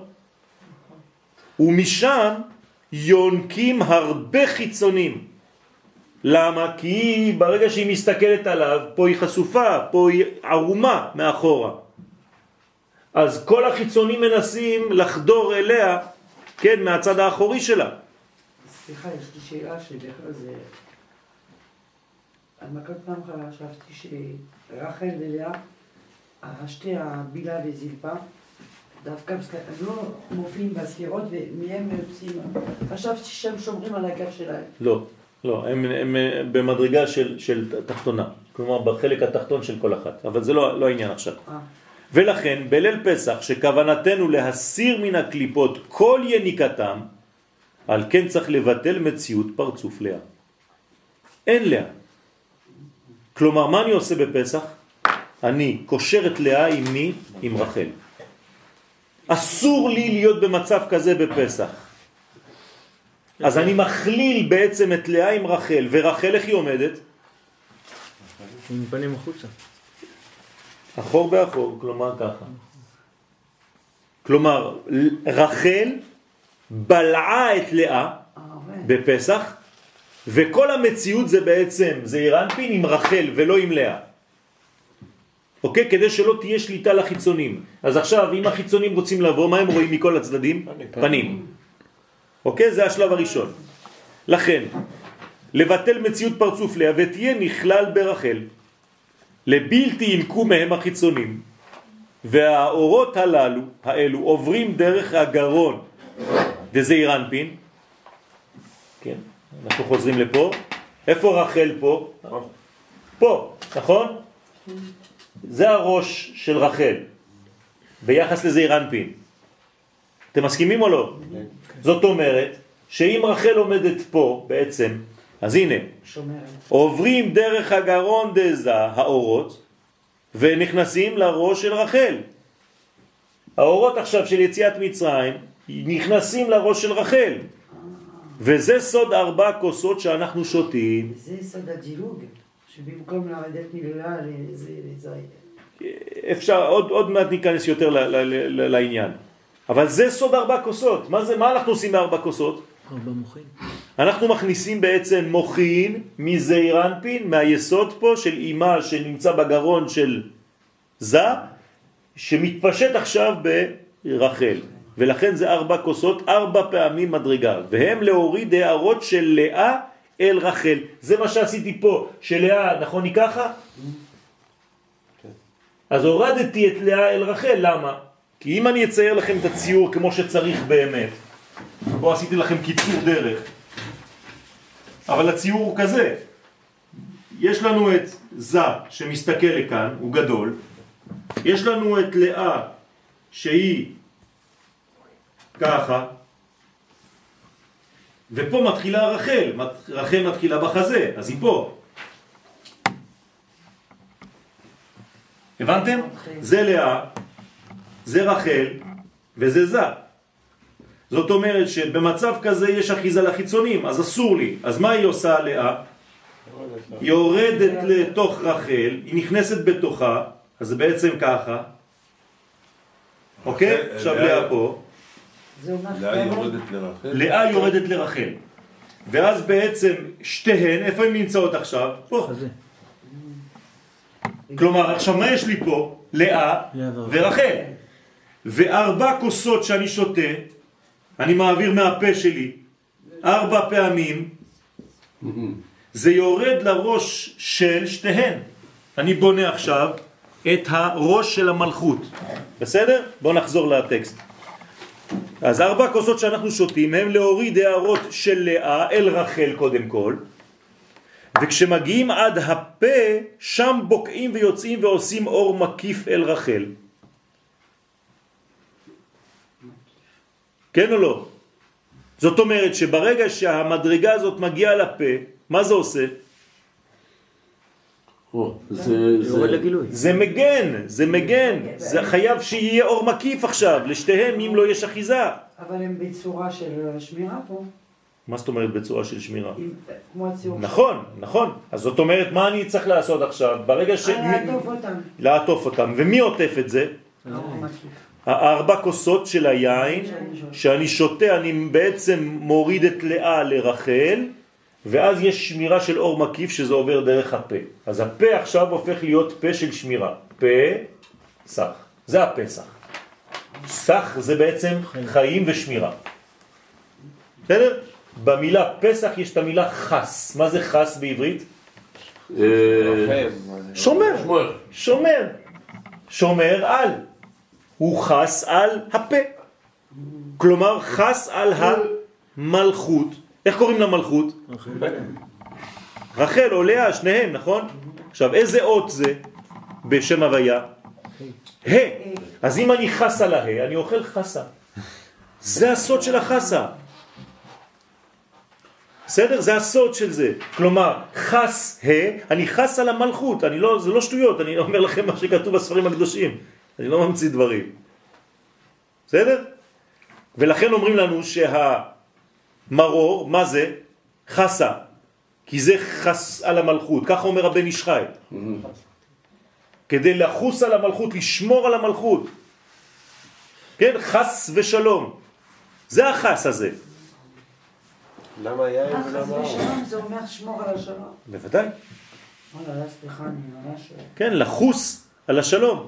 ומשם יונקים הרבה חיצונים. למה? כי ברגע שהיא מסתכלת עליו, פה היא חשופה, פה היא ערומה מאחורה. אז כל החיצונים מנסים לחדור אליה, כן, מהצד האחורי שלה. סליחה, יש לי שאלה שבכלל זה... אני כל פעם חשבתי שרחל ולאה, שתי הבילה וזילפה, דווקא הם לא מופיעים בספירות ומהם יוצאים. חשבתי שהם שומרים על הגב שלהם. לא, לא, הם, הם במדרגה של, של תחתונה, כלומר בחלק התחתון של כל אחת, אבל זה לא, לא העניין עכשיו. אה. ולכן בליל פסח שכוונתנו להסיר מן הקליפות כל יניקתם, על כן צריך לבטל מציאות פרצוף לאה. אין לאה. כלומר, מה אני עושה בפסח? אני קושר את לאה עם מי? עם רחל. אסור לי להיות במצב כזה בפסח. אז אני מכליל בעצם את לאה עם רחל, ורחל איך היא עומדת? עם פנים החוצה. אחור באחור, כלומר ככה. כלומר, רחל בלעה את לאה בפסח, וכל המציאות זה בעצם זעיר אנפין עם רחל ולא עם לאה. אוקיי? כדי שלא תהיה שליטה לחיצונים. אז עכשיו, אם החיצונים רוצים לבוא, מה הם רואים מכל הצדדים? פנים. אוקיי? זה השלב הראשון. לכן, לבטל מציאות פרצוף לאה ותהיה נכלל ברחל. לבלתי ינקו מהם החיצונים. והאורות הללו, האלו, עוברים דרך הגרון דזעיר אנפין. כן, אנחנו חוזרים לפה. איפה רחל פה? פה, נכון? זה הראש של רחל ביחס לזעיר אנפין. אתם מסכימים או לא? זאת אומרת שאם רחל עומדת פה בעצם, אז הנה, עוברים דרך הגרון דזה האורות ונכנסים לראש של רחל. האורות עכשיו של יציאת מצרים נכנסים לראש של רחל, וזה סוד ארבע כוסות שאנחנו שותים. זה סוד הדילוג, שבמקום לרדת מלאה לזה... אפשר, עוד, עוד מעט ניכנס יותר ל, ל, ל, לעניין. אבל זה סוד ארבע כוסות. מה זה, מה אנחנו עושים בארבע כוסות? ארבע מוחין. אנחנו מכניסים בעצם מוחין מזעיר אנפין, מהיסוד פה של אימה שנמצא בגרון של זה, שמתפשט עכשיו ברחל. ולכן זה ארבע כוסות, ארבע פעמים מדרגה. והם להוריד הערות של לאה אל רחל. זה מה שעשיתי פה, שלאה, נכון היא ככה? אז הורדתי את לאה אל רחל, למה? כי אם אני אצייר לכם את הציור כמו שצריך באמת, פה עשיתי לכם קיצור דרך, אבל הציור הוא כזה. יש לנו את זה שמסתכל לכאן, הוא גדול. יש לנו את לאה שהיא ככה, ופה מתחילה רחל, רחל מתחילה בחזה, אז היא פה. הבנתם? זה לאה, זה רחל וזה זה. זאת אומרת שבמצב כזה יש אחיזה לחיצונים, אז אסור לי. אז מה היא עושה לאה? היא יורדת לתוך רחל, היא נכנסת בתוכה, אז זה בעצם ככה. אוקיי? עכשיו לאה פה. לאה יורדת לרחל? לאה יורדת לרחל. ואז בעצם שתיהן, איפה הן נמצאות עכשיו? פה. כלומר, עכשיו מה יש לי פה? לאה ורחל. וארבע כוסות שאני שותה, אני מעביר מהפה שלי, ארבע פעמים, זה יורד לראש של שתיהן. אני בונה עכשיו את הראש של המלכות. בסדר? בואו נחזור לטקסט. אז ארבע כוסות שאנחנו שותים הם להוריד הערות של לאה אל רחל קודם כל, וכשמגיעים עד הפה, שם בוקעים ויוצאים ועושים אור מקיף אל רחל. כן או לא? זאת אומרת שברגע שהמדרגה הזאת מגיעה לפה, מה זה עושה? זה מגן, זה מגן, זה חייב שיהיה אור מקיף עכשיו, לשתיהם אם לא יש אחיזה. אבל הם בצורה של שמירה פה. מה זאת אומרת בצורה של שמירה? כמו הציור. נכון, נכון. אז זאת אומרת, מה אני צריך לעשות עכשיו? ברגע ש... לעטוף אותם. לעטוף אותם. ומי עוטף את זה? הארבע כוסות של היין שאני שותה, אני בעצם מוריד את לאה לרחל, ואז יש שמירה של אור מקיף שזה עובר דרך הפה. אז הפה עכשיו הופך להיות פה של שמירה. פה, סך. זה הפסח. סך זה בעצם חיים ושמירה. בסדר? במילה פסח יש את המילה חס. מה זה חס בעברית? שומר. שומר. שומר על. הוא חס על הפה. כלומר חס על המלכות. איך קוראים למלכות? רחל או לאה, שניהם, נכון? עכשיו, איזה אות זה בשם הוויה? ה. אז אם אני חס על ה, אני אוכל חסה. זה הסוד של החסה. בסדר? זה הסוד של זה. כלומר, חס ה, אני חס על המלכות. אני לא, זה לא שטויות, אני אומר לכם מה שכתוב בספרים הקדושים. אני לא ממציא דברים. בסדר? ולכן אומרים לנו שהמרור, מה זה? חסה. כי זה חס על המלכות. כך אומר הבן איש חי. כדי לחוס על המלכות, לשמור על המלכות. כן? חס ושלום. זה החס הזה. למה יין ולמה חס ושלום זה אומר שמור על השלום. בוודאי. וואלה, סליחה, אני ממש... כן, לחוס על השלום.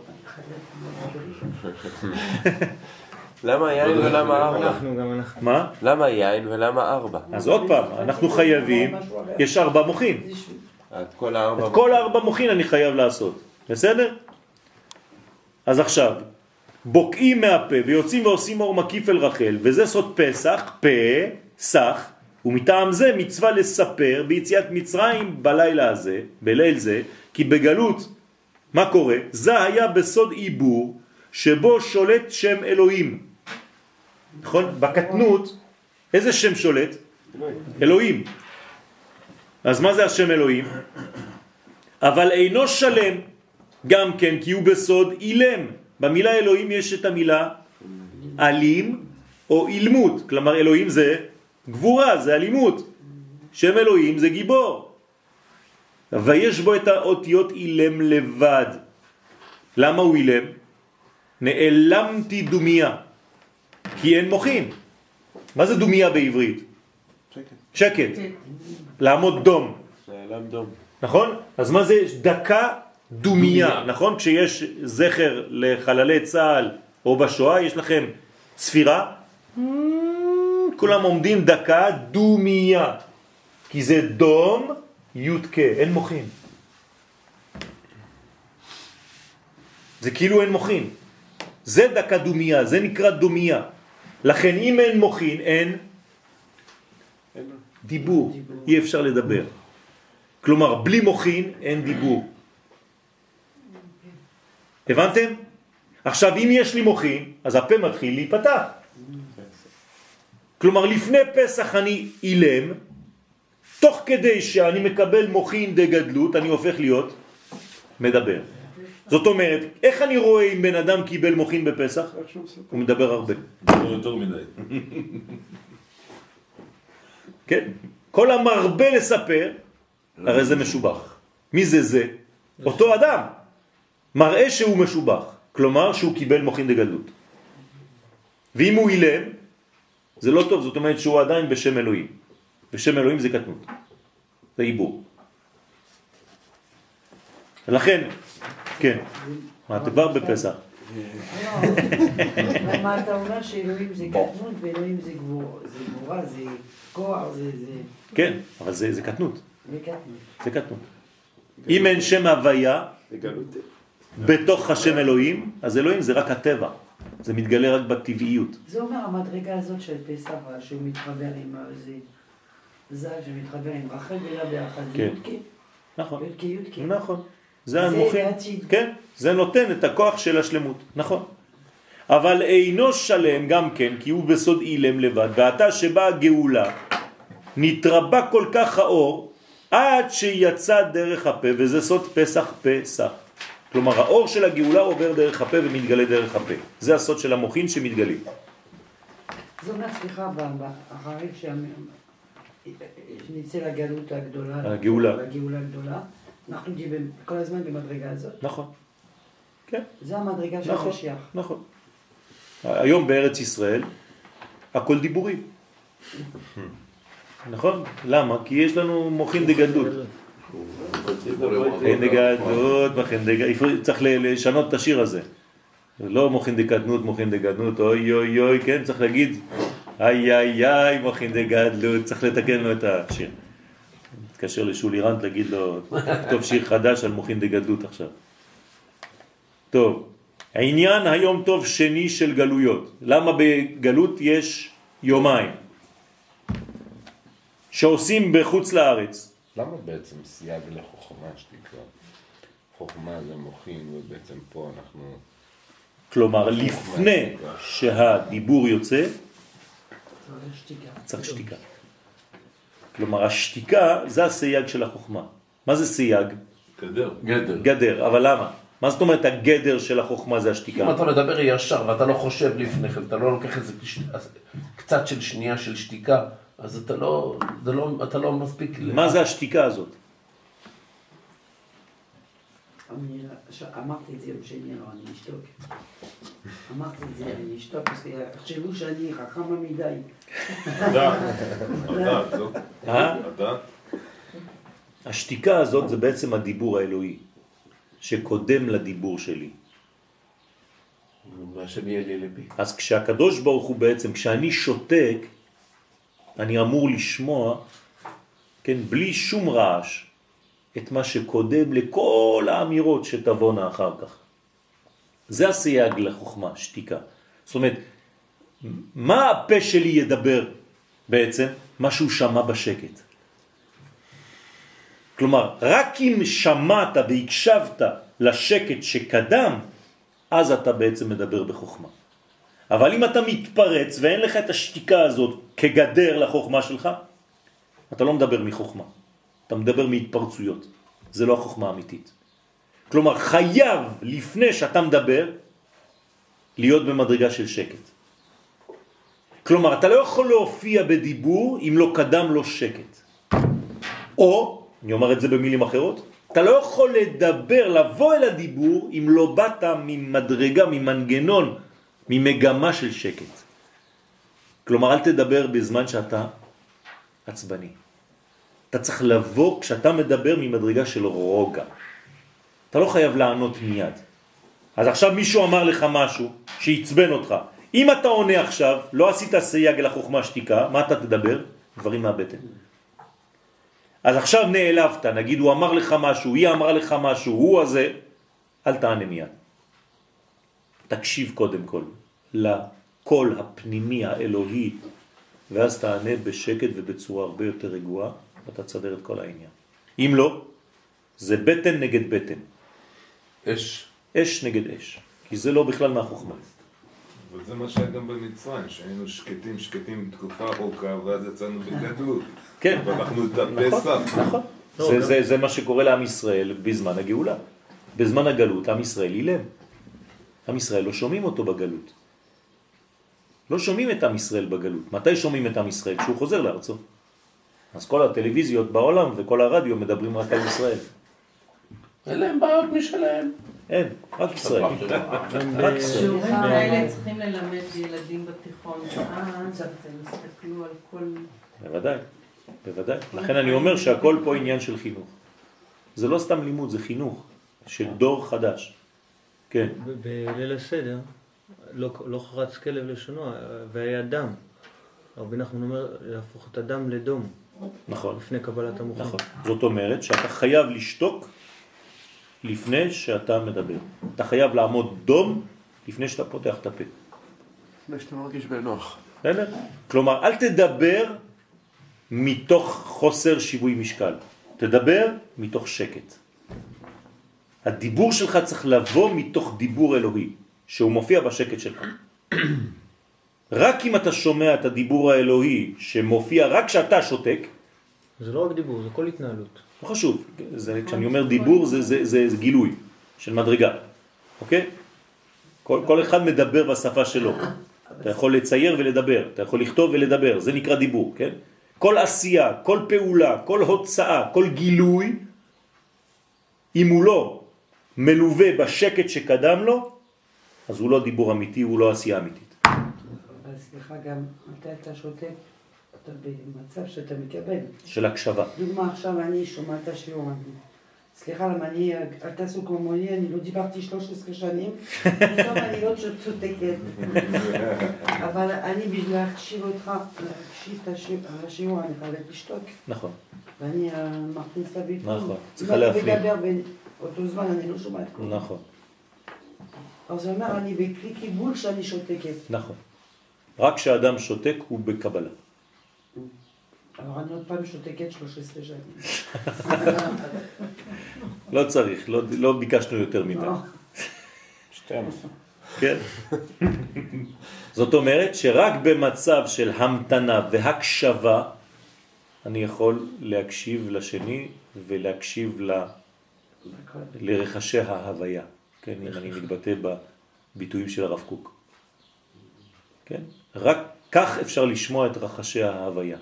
למה יין ולמה ארבע? אנחנו גם אנחנו. מה? למה יין ולמה ארבע? אז עוד פעם, אנחנו חייבים, יש ארבע מוחין. את כל הארבע. את כל הארבע מוחין אני חייב לעשות. בסדר? אז עכשיו, בוקעים מהפה ויוצאים ועושים אור מקיף אל רחל, וזה סוד פסח, פה, סח, ומטעם זה מצווה לספר ביציאת מצרים בלילה הזה, בליל זה, כי בגלות, מה קורה? זה היה בסוד עיבור, שבו שולט שם אלוהים. נכון? בקטנות, איזה שם שולט? אלוהים. אז מה זה השם אלוהים? אבל אינו שלם, גם כן, כי הוא בסוד אילם. במילה אלוהים יש את המילה אלים או אילמות. כלומר, אלוהים זה גבורה, זה אלימות. שם אלוהים זה גיבור. ויש בו את האותיות אילם לבד. למה הוא אילם? נעלמתי דומיה. כי אין מוחין. מה זה דומיה בעברית? שקט. שקט. לעמוד דום. נעלם דום. נכון? אז מה זה דקה דומיה, נכון? כשיש זכר לחללי צה"ל או בשואה, יש לכם צפירה, כולם עומדים דקה דומיה, כי זה דום יודקה, אין מוחין. זה כאילו אין מוחין. זה דקה דומיה, זה נקרא דומיה. לכן אם אין מוחין, אין דיבור, אי אפשר לדבר. כלומר, בלי מוחין אין דיבור. הבנתם? עכשיו, אם יש לי מוחין, אז הפה מתחיל להיפתח. כלומר, לפני פסח אני אילם, תוך כדי שאני מקבל מוחין דגדלות, אני הופך להיות מדבר. זאת אומרת, איך אני רואה אם בן אדם קיבל מוחין בפסח? הוא מדבר הרבה. יותר מדי. כן? כל המרבה לספר, הרי זה משובח. מי זה זה? אותו אדם. מראה שהוא משובח. כלומר שהוא קיבל מוחין דגדלות. ואם הוא אילם, זה לא טוב. זאת אומרת שהוא עדיין בשם אלוהים. בשם אלוהים זה קטנות. זה עיבור. ולכן, כן. מה, אתה כבר בפסח. לא, מה אתה אומר שאלוהים זה קטנות ואלוהים זה גבורה, זה כוח, זה... כן, אבל זה קטנות. זה קטנות. זה קטנות. אם אין שם הוויה בתוך השם אלוהים, אז אלוהים זה רק הטבע. זה מתגלה רק בטבעיות. זה אומר המדרגה הזאת של פסח, שהוא מתחבר עם זה, זל שמתחבר עם רחל ולה ביחד. כן. יודקי. נכון. יודקי, יודקי. נכון. זה המוחין. לעתיד. כן, זה נותן את הכוח של השלמות. נכון. אבל אינו שלם גם כן, כי הוא בסוד אילם לבד. ועתה שבאה הגאולה, נתרבה כל כך האור, עד שיצא דרך הפה, וזה סוד פסח פסח. כלומר, האור של הגאולה עובר דרך הפה ומתגלה דרך הפה. זה הסוד של המוחין שמתגלים. זה אומר, סליחה, אחרי שנצא לגלות הגדולה, הגאולה. לגאולה הגדולה, אנחנו נהיה כל הזמן במדרגה הזאת. נכון. כן. זה המדרגה של נכון, המשיח. נכון. היום בארץ ישראל, הכל דיבורים. נכון? למה? כי יש לנו מוחין דגדלות. מוחין דגדלות, מוחין דגדלות. צריך לשנות את השיר הזה. לא מוחין דקדנות, מוחין דגדלות, אוי אוי אוי, כן? צריך להגיד, איי איי איי, מוחין דגדלות. צריך לתקן לו את השיר. נתקשר לשולי רנט, להגיד לו, כתוב שיר חדש על מוחין דגדלות עכשיו. טוב. העניין היום טוב שני של גלויות. למה בגלות יש יומיים? שעושים בחוץ לארץ. למה בעצם סייג לחוכמה שתקרא? חוכמה זה מוחין ובעצם פה אנחנו... כלומר, לפני שהדיבור יוצא, צריך שתיקה. כלומר, השתיקה זה הסייג של החוכמה. מה זה סייג? גדר. גדר. גדר, אבל למה? מה זאת אומרת הגדר של החוכמה זה השתיקה? אם אתה מדבר ישר ואתה לא חושב לפני כן, אתה לא לוקח איזה קצת של שנייה של שתיקה, אז אתה לא, זה לא, אתה לא מספיק... מה זה השתיקה הזאת? אמרתי את זה יום שני, לא, אני אשתוק. אמרתי את זה, אני אשתוק, תחשבו שאני חכמה מדי. הדעת, הדעת, זו. אה? הדעת. השתיקה הזאת זה בעצם הדיבור האלוהי, שקודם לדיבור שלי. והשם יהיה לי לבי. אז כשהקדוש ברוך הוא בעצם, כשאני שותק, אני אמור לשמוע, כן, בלי שום רעש, את מה שקודם לכל האמירות שתבואנה אחר כך. זה הסייג לחוכמה, שתיקה. זאת אומרת, מה הפה שלי ידבר בעצם? מה שהוא שמע בשקט. כלומר, רק אם שמעת והקשבת לשקט שקדם, אז אתה בעצם מדבר בחוכמה. אבל אם אתה מתפרץ ואין לך את השתיקה הזאת כגדר לחוכמה שלך, אתה לא מדבר מחוכמה. אתה מדבר מהתפרצויות. זה לא החוכמה האמיתית. כלומר, חייב לפני שאתה מדבר להיות במדרגה של שקט. כלומר, אתה לא יכול להופיע בדיבור אם לא קדם לו שקט. או, אני אומר את זה במילים אחרות, אתה לא יכול לדבר, לבוא אל הדיבור אם לא באת ממדרגה, ממנגנון, ממגמה של שקט. כלומר, אל תדבר בזמן שאתה עצבני. אתה צריך לבוא כשאתה מדבר ממדרגה של רוגע. אתה לא חייב לענות מיד. אז עכשיו מישהו אמר לך משהו שיצבן אותך. אם אתה עונה עכשיו, לא עשית סייג לחוכמה שתיקה, מה אתה תדבר? דברים מהבטן. אז עכשיו נעלבת, נגיד הוא אמר לך משהו, היא אמרה לך משהו, הוא הזה, אל תענה מיד. תקשיב קודם כל לקול הפנימי האלוהי, ואז תענה בשקט ובצורה הרבה יותר רגועה, ואתה תסדר את כל העניין. אם לא, זה בטן נגד בטן. אש. אש נגד אש, כי זה לא בכלל מהחוכמה. וזה מה שהיה גם במצרים, שהיינו שקטים, שקטים תקופה ארוכה, ואז יצאנו בגדלות. כן. ולקחנו את הפסח. נכון. זה, זה, זה מה שקורה לעם ישראל בזמן הגאולה. בזמן הגלות, עם ישראל אילם. עם ישראל לא שומעים אותו בגלות. לא שומעים את עם ישראל בגלות. מתי שומעים את עם ישראל? כשהוא חוזר לארצו. אז כל הטלוויזיות בעולם וכל הרדיו מדברים רק על ישראל. אין להם בעיות משלהם. אין, רק ישראל. רק ישראל. שיעורים האלה צריכים ללמד ילדים בתיכון, אז הם יסתכלו על כל... בוודאי, בוודאי. לכן אני אומר שהכל פה עניין של חינוך. זה לא סתם לימוד, זה חינוך. של דור חדש. כן. בליל הסדר, לא, לא חרץ כלב לשונו, והיה דם. רבי נחמן אומר להפוך את הדם לדום. נכון. לפני קבלת המוחים. נכון. זאת אומרת שאתה חייב לשתוק לפני שאתה מדבר. אתה חייב לעמוד דום לפני שאתה פותח את הפה. לפני שאתה מרגיש בנוח. בסדר? כלומר, אל תדבר מתוך חוסר שיווי משקל. תדבר מתוך שקט. הדיבור שלך צריך לבוא מתוך דיבור אלוהי, שהוא מופיע בשקט שלך. רק אם אתה שומע את הדיבור האלוהי שמופיע רק כשאתה שותק, זה לא רק דיבור, זה כל התנהלות. לא חשוב. זה, כשאני אומר דיבור, זה, זה, זה, זה גילוי של מדרגה. אוקיי? כל, כל אחד מדבר בשפה שלו. אתה יכול לצייר ולדבר, אתה יכול לכתוב ולדבר, זה נקרא דיבור, כן? כל עשייה, כל פעולה, כל הוצאה, כל גילוי, אם הוא לא מלווה בשקט שקדם לו, אז הוא לא דיבור אמיתי, הוא לא עשייה אמיתית. אבל סליחה, גם מתי אתה שותק, אתה במצב שאתה מקבל. של הקשבה. דוגמה, עכשיו אני שומעת את השיעור. סליחה, למה אני, אל תעשו כמוני, אני לא דיברתי שלוש עשרה שנים, בסוף אני לא צודקת. אבל אני בשביל להקשיב אותך, להקשיב את השיעור, אני חייבת לשתוק. נכון. ואני מכניס לביטוי. נכון, צריכה להפנים. אם אני מדבר באותו זמן, אני לא שומעת כלום. נכון. אז זה אומר, אני בכלי קיבול שאני שותקת. נכון. רק כשאדם שותק הוא בקבלה. אבל אני עוד פעם שותקת שלוש עשרה שנים. לא צריך, לא, לא ביקשנו יותר מדי. שתים עשרה. כן? זאת אומרת שרק במצב של המתנה והקשבה, אני יכול להקשיב לשני ולהקשיב ל... לרחשי ההוויה. כן, אם אני מתבטא בביטויים של הרב קוק. כן? רק כך אפשר לשמוע את רחשי ההוויה.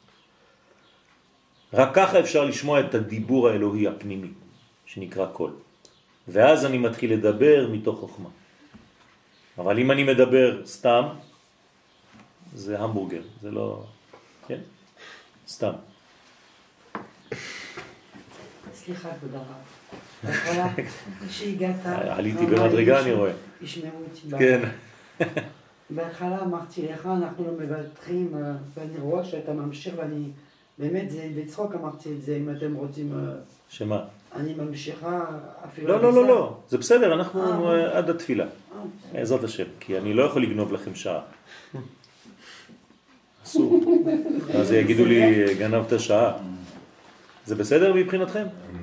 רק ככה אפשר לשמוע את הדיבור האלוהי הפנימי, שנקרא קול. ואז אני מתחיל לדבר מתוך חוכמה. אבל אם אני מדבר סתם, זה המבורגר, זה לא... כן? סתם. סליחה, כבוד הרב. בהתחלה, כשהגעת... עליתי במדרגה, אני רואה. ישמעו אותי. כן. בהתחלה אמרתי לך, אנחנו לא מבטחים, ואני רואה שאתה ממשיך, ואני... באמת, זה בצחוק אמרתי את זה, אם אתם רוצים... שמה? אני ממשיכה אפילו... לא, לא, לא, לא. זה בסדר, אנחנו עד התפילה. בעזרת השם, כי אני לא יכול לגנוב לכם שעה. אסור. אז יגידו לי, גנבת שעה. זה בסדר מבחינתכם?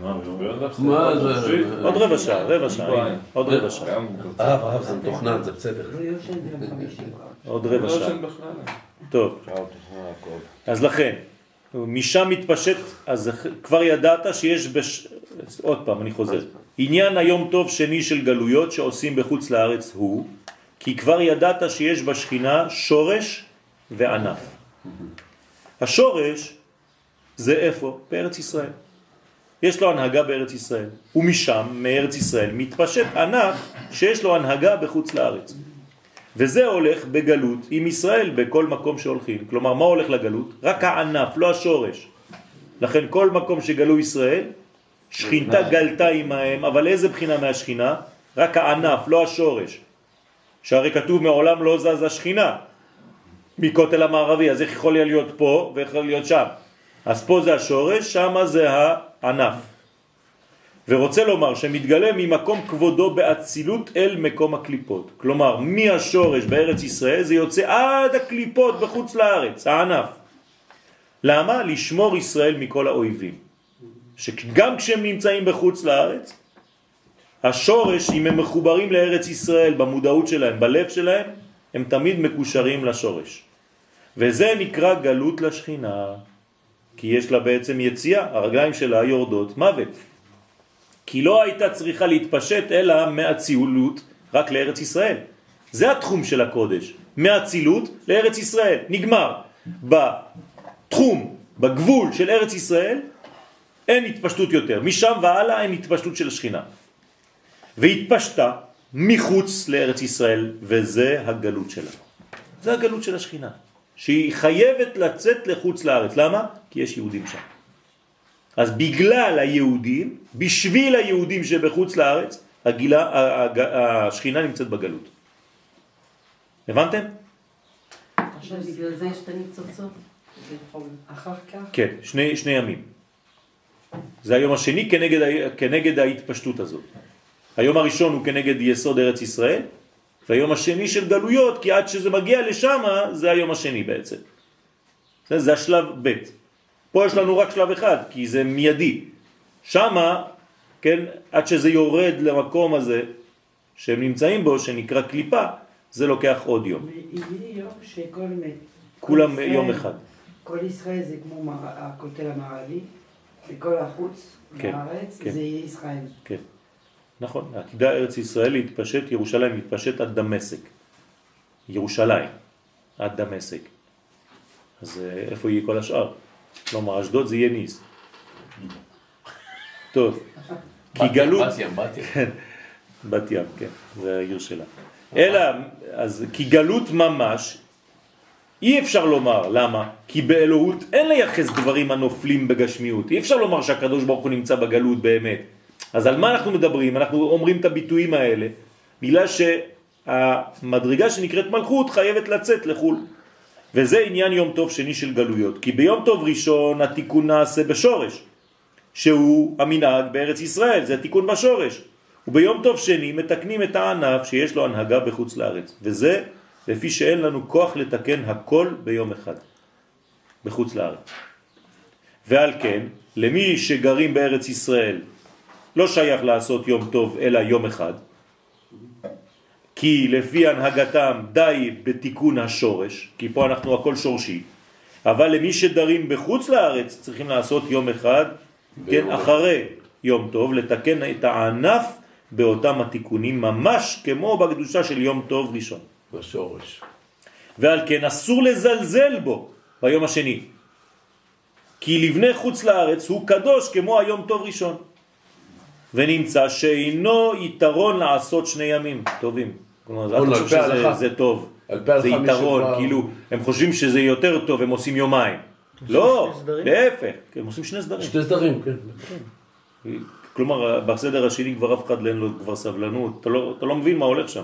מה זה? עוד רבע שעה, רבע שעה. עוד רבע שעה. אהב, אהב, זה מתוכנן, זה בסדר. לא יושן ביום חמישי. עוד רבע שעה. טוב. אז לכן, משם מתפשט, אז כבר ידעת שיש, בש... עוד פעם אני חוזר, עניין היום טוב שני של גלויות שעושים בחוץ לארץ הוא, כי כבר ידעת שיש בשכינה שורש וענף. השורש זה איפה? בארץ ישראל. יש לו הנהגה בארץ ישראל, ומשם, מארץ ישראל, מתפשט ענף שיש לו הנהגה בחוץ לארץ. וזה הולך בגלות עם ישראל בכל מקום שהולכים. כלומר, מה הולך לגלות? רק הענף, לא השורש. לכן כל מקום שגלו ישראל, שכינתה גלתה עמהם, אבל איזה בחינה מהשכינה? רק הענף, לא השורש. שהרי כתוב מעולם לא זז השכינה מכותל המערבי, אז איך יכול להיות פה ואיך יכול להיות שם? אז פה זה השורש, שם זה הענף. ורוצה לומר שמתגלה ממקום כבודו באצילות אל מקום הקליפות. כלומר, מהשורש בארץ ישראל זה יוצא עד הקליפות בחוץ לארץ, הענף. למה? לשמור ישראל מכל האויבים. שגם כשהם נמצאים בחוץ לארץ, השורש, אם הם מחוברים לארץ ישראל במודעות שלהם, בלב שלהם, הם תמיד מקושרים לשורש. וזה נקרא גלות לשכינה. כי יש לה בעצם יציאה, הרגליים שלה יורדות מוות. כי לא הייתה צריכה להתפשט אלא מהצילות רק לארץ ישראל. זה התחום של הקודש. מהצילות לארץ ישראל. נגמר. בתחום, בגבול של ארץ ישראל, אין התפשטות יותר. משם והלאה אין התפשטות של השכינה. והתפשטה מחוץ לארץ ישראל, וזה הגלות שלה. זה הגלות של השכינה. שהיא חייבת לצאת לחוץ לארץ. למה? כי יש יהודים שם. אז בגלל היהודים, בשביל היהודים שבחוץ לארץ, הגילה, השכינה נמצאת בגלות. הבנתם? עכשיו בגלל זה יש את הניצוצות. אחר כך? כן, שני, שני ימים. זה היום השני כנגד, כנגד ההתפשטות הזאת. היום הראשון הוא כנגד יסוד ארץ ישראל, והיום השני של גלויות, כי עד שזה מגיע לשם, זה היום השני בעצם. זה, זה השלב ב'. פה יש לנו רק שלב אחד, כי זה מיידי. שמה, כן, עד שזה יורד למקום הזה, שהם נמצאים בו, שנקרא קליפה, זה לוקח עוד יום. יהיה יום שכל מת. כולם ישראל, יום אחד. כל ישראל זה כמו מר... הכותל המערבי, וכל החוץ כן, בארץ כן. זה יהיה ישראל. כן, נכון. עתידה ארץ ישראל להתפשט, ירושלים להתפשט עד דמשק. ירושלים, עד דמשק. אז איפה יהיה כל השאר? כלומר, אשדוד זה יהיה ניס. טוב. כי גלות... בת ים, בת ים. כן, בת ים, כן, זה העיר שלה. אלא, אז כי גלות ממש, אי אפשר לומר, למה? כי באלוהות אין לייחס דברים הנופלים בגשמיות. אי אפשר לומר שהקדוש ברוך הוא נמצא בגלות באמת. אז על מה אנחנו מדברים? אנחנו אומרים את הביטויים האלה, בגלל שהמדרגה שנקראת מלכות חייבת לצאת לחול. וזה עניין יום טוב שני של גלויות. כי ביום טוב ראשון התיקון נעשה בשורש, שהוא המנהג בארץ ישראל, זה התיקון בשורש. וביום טוב שני מתקנים את הענף שיש לו הנהגה בחוץ לארץ. וזה לפי שאין לנו כוח לתקן הכל ביום אחד, בחוץ לארץ. ועל כן, למי שגרים בארץ ישראל, לא שייך לעשות יום טוב אלא יום אחד, כי לפי הנהגתם די בתיקון השורש, כי פה אנחנו הכל שורשי, אבל למי שדרים בחוץ לארץ צריכים לעשות יום אחד, כן, אחרי יום טוב, לתקן את הענף באותם התיקונים, ממש כמו בקדושה של יום טוב ראשון. בשורש. ועל כן אסור לזלזל בו ביום השני, כי לבני חוץ לארץ הוא קדוש כמו היום טוב ראשון, ונמצא שאינו יתרון לעשות שני ימים טובים. כלומר, זה, חושב שזה, זה טוב, זה יתרון, שבא... כאילו הם חושבים שזה יותר טוב, הם עושים יומיים. לא, להפך, הם עושים שני סדרים. שני סדרים, כן. כן. כלומר, בסדר השני כבר אף אחד אין לו כבר סבלנות, אתה לא, אתה לא מבין מה הולך שם.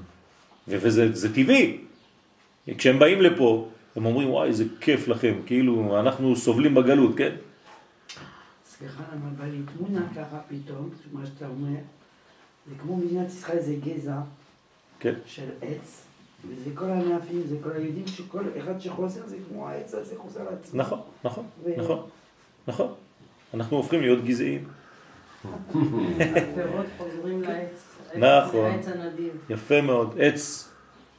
וזה זה טבעי. כשהם באים לפה, הם אומרים, וואי, זה כיף לכם, כאילו, אנחנו סובלים בגלות, כן? סליחה, למה בא לי תמונה ככה פתאום, מה שאתה אומר, זה כמו מדינת ישראל, זה גזע כן. של עץ, וזה כל הענפים, זה כל היהודים, שכל אחד שחוזר זה כמו העץ הזה חוזר לעצמו. נכון, נכון, ו... נכון, נכון. אנחנו הופכים להיות גזעיים. הפירות חוזרים לעץ. נכון. העץ הנדיב. יפה מאוד. עץ,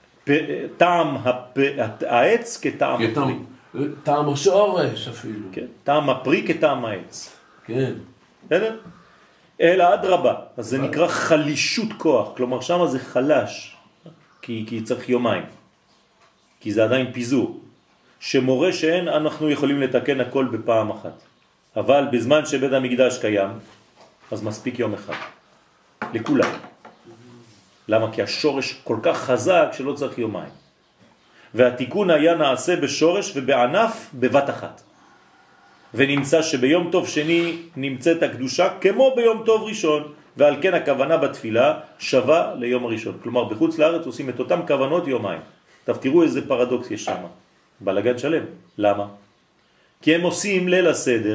טעם העץ כטעם הפרי. טעם השורש אפילו. כן, טעם הפרי כטעם העץ. כן. בסדר? אלא אדרבה, אז זה נקרא חלישות כוח, כלומר שם זה חלש, כי, כי צריך יומיים, כי זה עדיין פיזור, שמורה שאין אנחנו יכולים לתקן הכל בפעם אחת, אבל בזמן שבית המקדש קיים, אז מספיק יום אחד, לכולם. למה? כי השורש כל כך חזק שלא צריך יומיים. והתיקון היה נעשה בשורש ובענף בבת אחת. ונמצא שביום טוב שני נמצאת הקדושה כמו ביום טוב ראשון, ועל כן הכוונה בתפילה שווה ליום הראשון. כלומר, בחוץ לארץ עושים את אותם כוונות יומיים. תראו איזה פרדוקס יש שם. בלגן שלם. למה? כי הם עושים ליל הסדר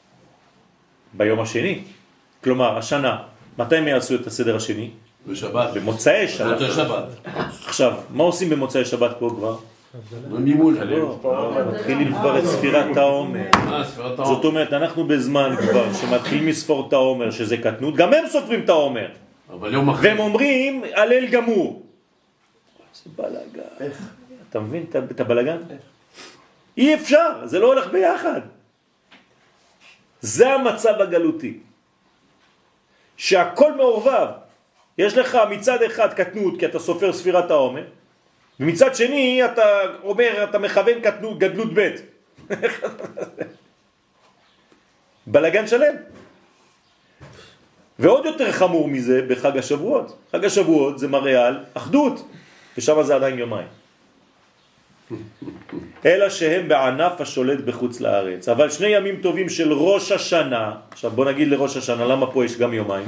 ביום השני. כלומר, השנה, מתי הם יעשו את הסדר השני? בשבת. במוצאי שבת. במוצאי שבת. עכשיו, מה עושים במוצאי שבת פה כבר? מימון. מתחילים כבר את ספירת העומר. זאת אומרת, אנחנו בזמן כבר שמתחילים לספור את העומר, שזה קטנות, גם הם סופרים את העומר. והם אומרים, הלל גמור. זה בלגן. אתה מבין את הבלגן? אי אפשר, זה לא הולך ביחד. זה המצב הגלותי. שהכל מעורבב. יש לך מצד אחד קטנות, כי אתה סופר ספירת העומר, ומצד שני אתה אומר, אתה מכוון קטנות, גדלות ב'. בלגן שלם. ועוד יותר חמור מזה בחג השבועות. חג השבועות זה מראה על אחדות, ושם זה עדיין יומיים. אלא שהם בענף השולט בחוץ לארץ. אבל שני ימים טובים של ראש השנה, עכשיו בוא נגיד לראש השנה, למה פה יש גם יומיים?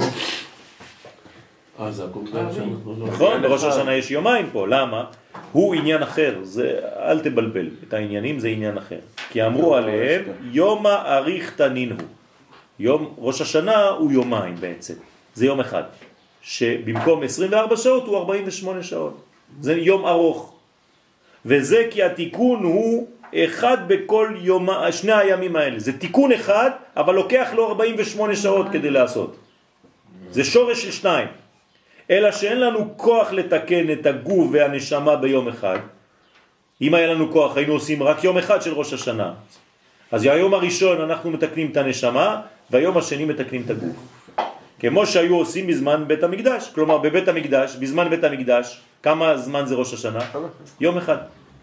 אה, זה הקומפלט שאנחנו לא... נכון, בראש השנה יש יומיים פה, למה? הוא עניין אחר, זה, אל תבלבל, את העניינים זה עניין אחר. כי אמרו עליהם, יום האריך תנין הוא. יום ראש השנה הוא יומיים בעצם, זה יום אחד. שבמקום עשרים וארבע שעות הוא ארבעים ושמונה שעות. זה יום ארוך. וזה כי התיקון הוא אחד בכל יום, שני הימים האלה. זה תיקון אחד, אבל לוקח לו ארבעים ושמונה שעות כדי לעשות. זה שורש של שניים. אלא שאין לנו כוח לתקן את הגוף והנשמה ביום אחד. אם היה לנו כוח, היינו עושים רק יום אחד של ראש השנה. אז היום הראשון אנחנו מתקנים את הנשמה, והיום השני מתקנים את הגוף. כמו שהיו עושים בזמן בית המקדש. כלומר, בבית המקדש, בזמן בית המקדש, כמה זמן זה ראש השנה? יום אחד.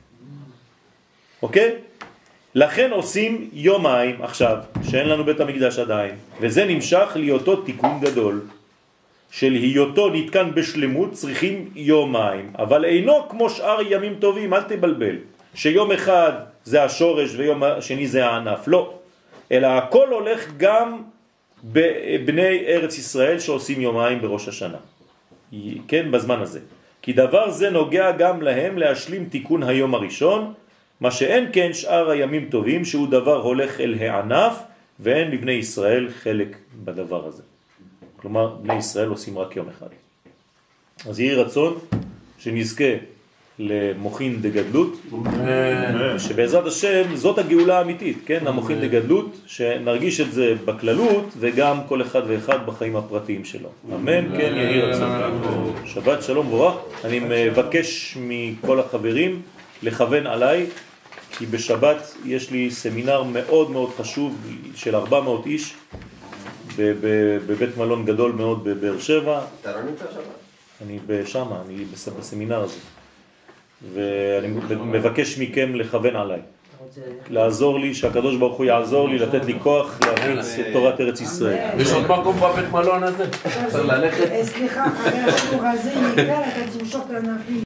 אוקיי? לכן עושים יומיים עכשיו, שאין לנו בית המקדש עדיין. וזה נמשך להיותו תיקון גדול. של היותו נתקן בשלמות צריכים יומיים. אבל אינו כמו שאר ימים טובים, אל תבלבל. שיום אחד זה השורש ויום השני זה הענף. לא. אלא הכל הולך גם בבני ארץ ישראל שעושים יומיים בראש השנה. כן, בזמן הזה. כי דבר זה נוגע גם להם להשלים תיקון היום הראשון, מה שאין כן שאר הימים טובים, שהוא דבר הולך אל הענף, ואין לבני ישראל חלק בדבר הזה. כלומר, בני ישראל עושים רק יום אחד. אז יהי רצון שנזכה למוחין דגדלות, שבעזרת השם זאת הגאולה האמיתית, כן? המוחין דגדלות, שנרגיש את זה בכללות וגם כל אחד ואחד בחיים הפרטיים שלו. אמן, כן, יהי רצון. שבת שלום וברך. אני מבקש מכל החברים לכוון עליי, כי בשבת יש לי סמינר מאוד מאוד חשוב של ארבע מאות איש בבית מלון גדול מאוד בבאר שבע. אתה לא נמצא שבת? אני בשם, אני בסמינר הזה. ואני מבקש מכם לכוון עליי. לעזור לי, שהקדוש ברוך הוא יעזור לי, לתת לי כוח להפיץ את תורת ארץ ישראל. יש עוד מקום בבית מלון הזה? צריך ללכת? סליחה, אחרי השיעור הזה, נקרא, אתה תמשוך את הענפים.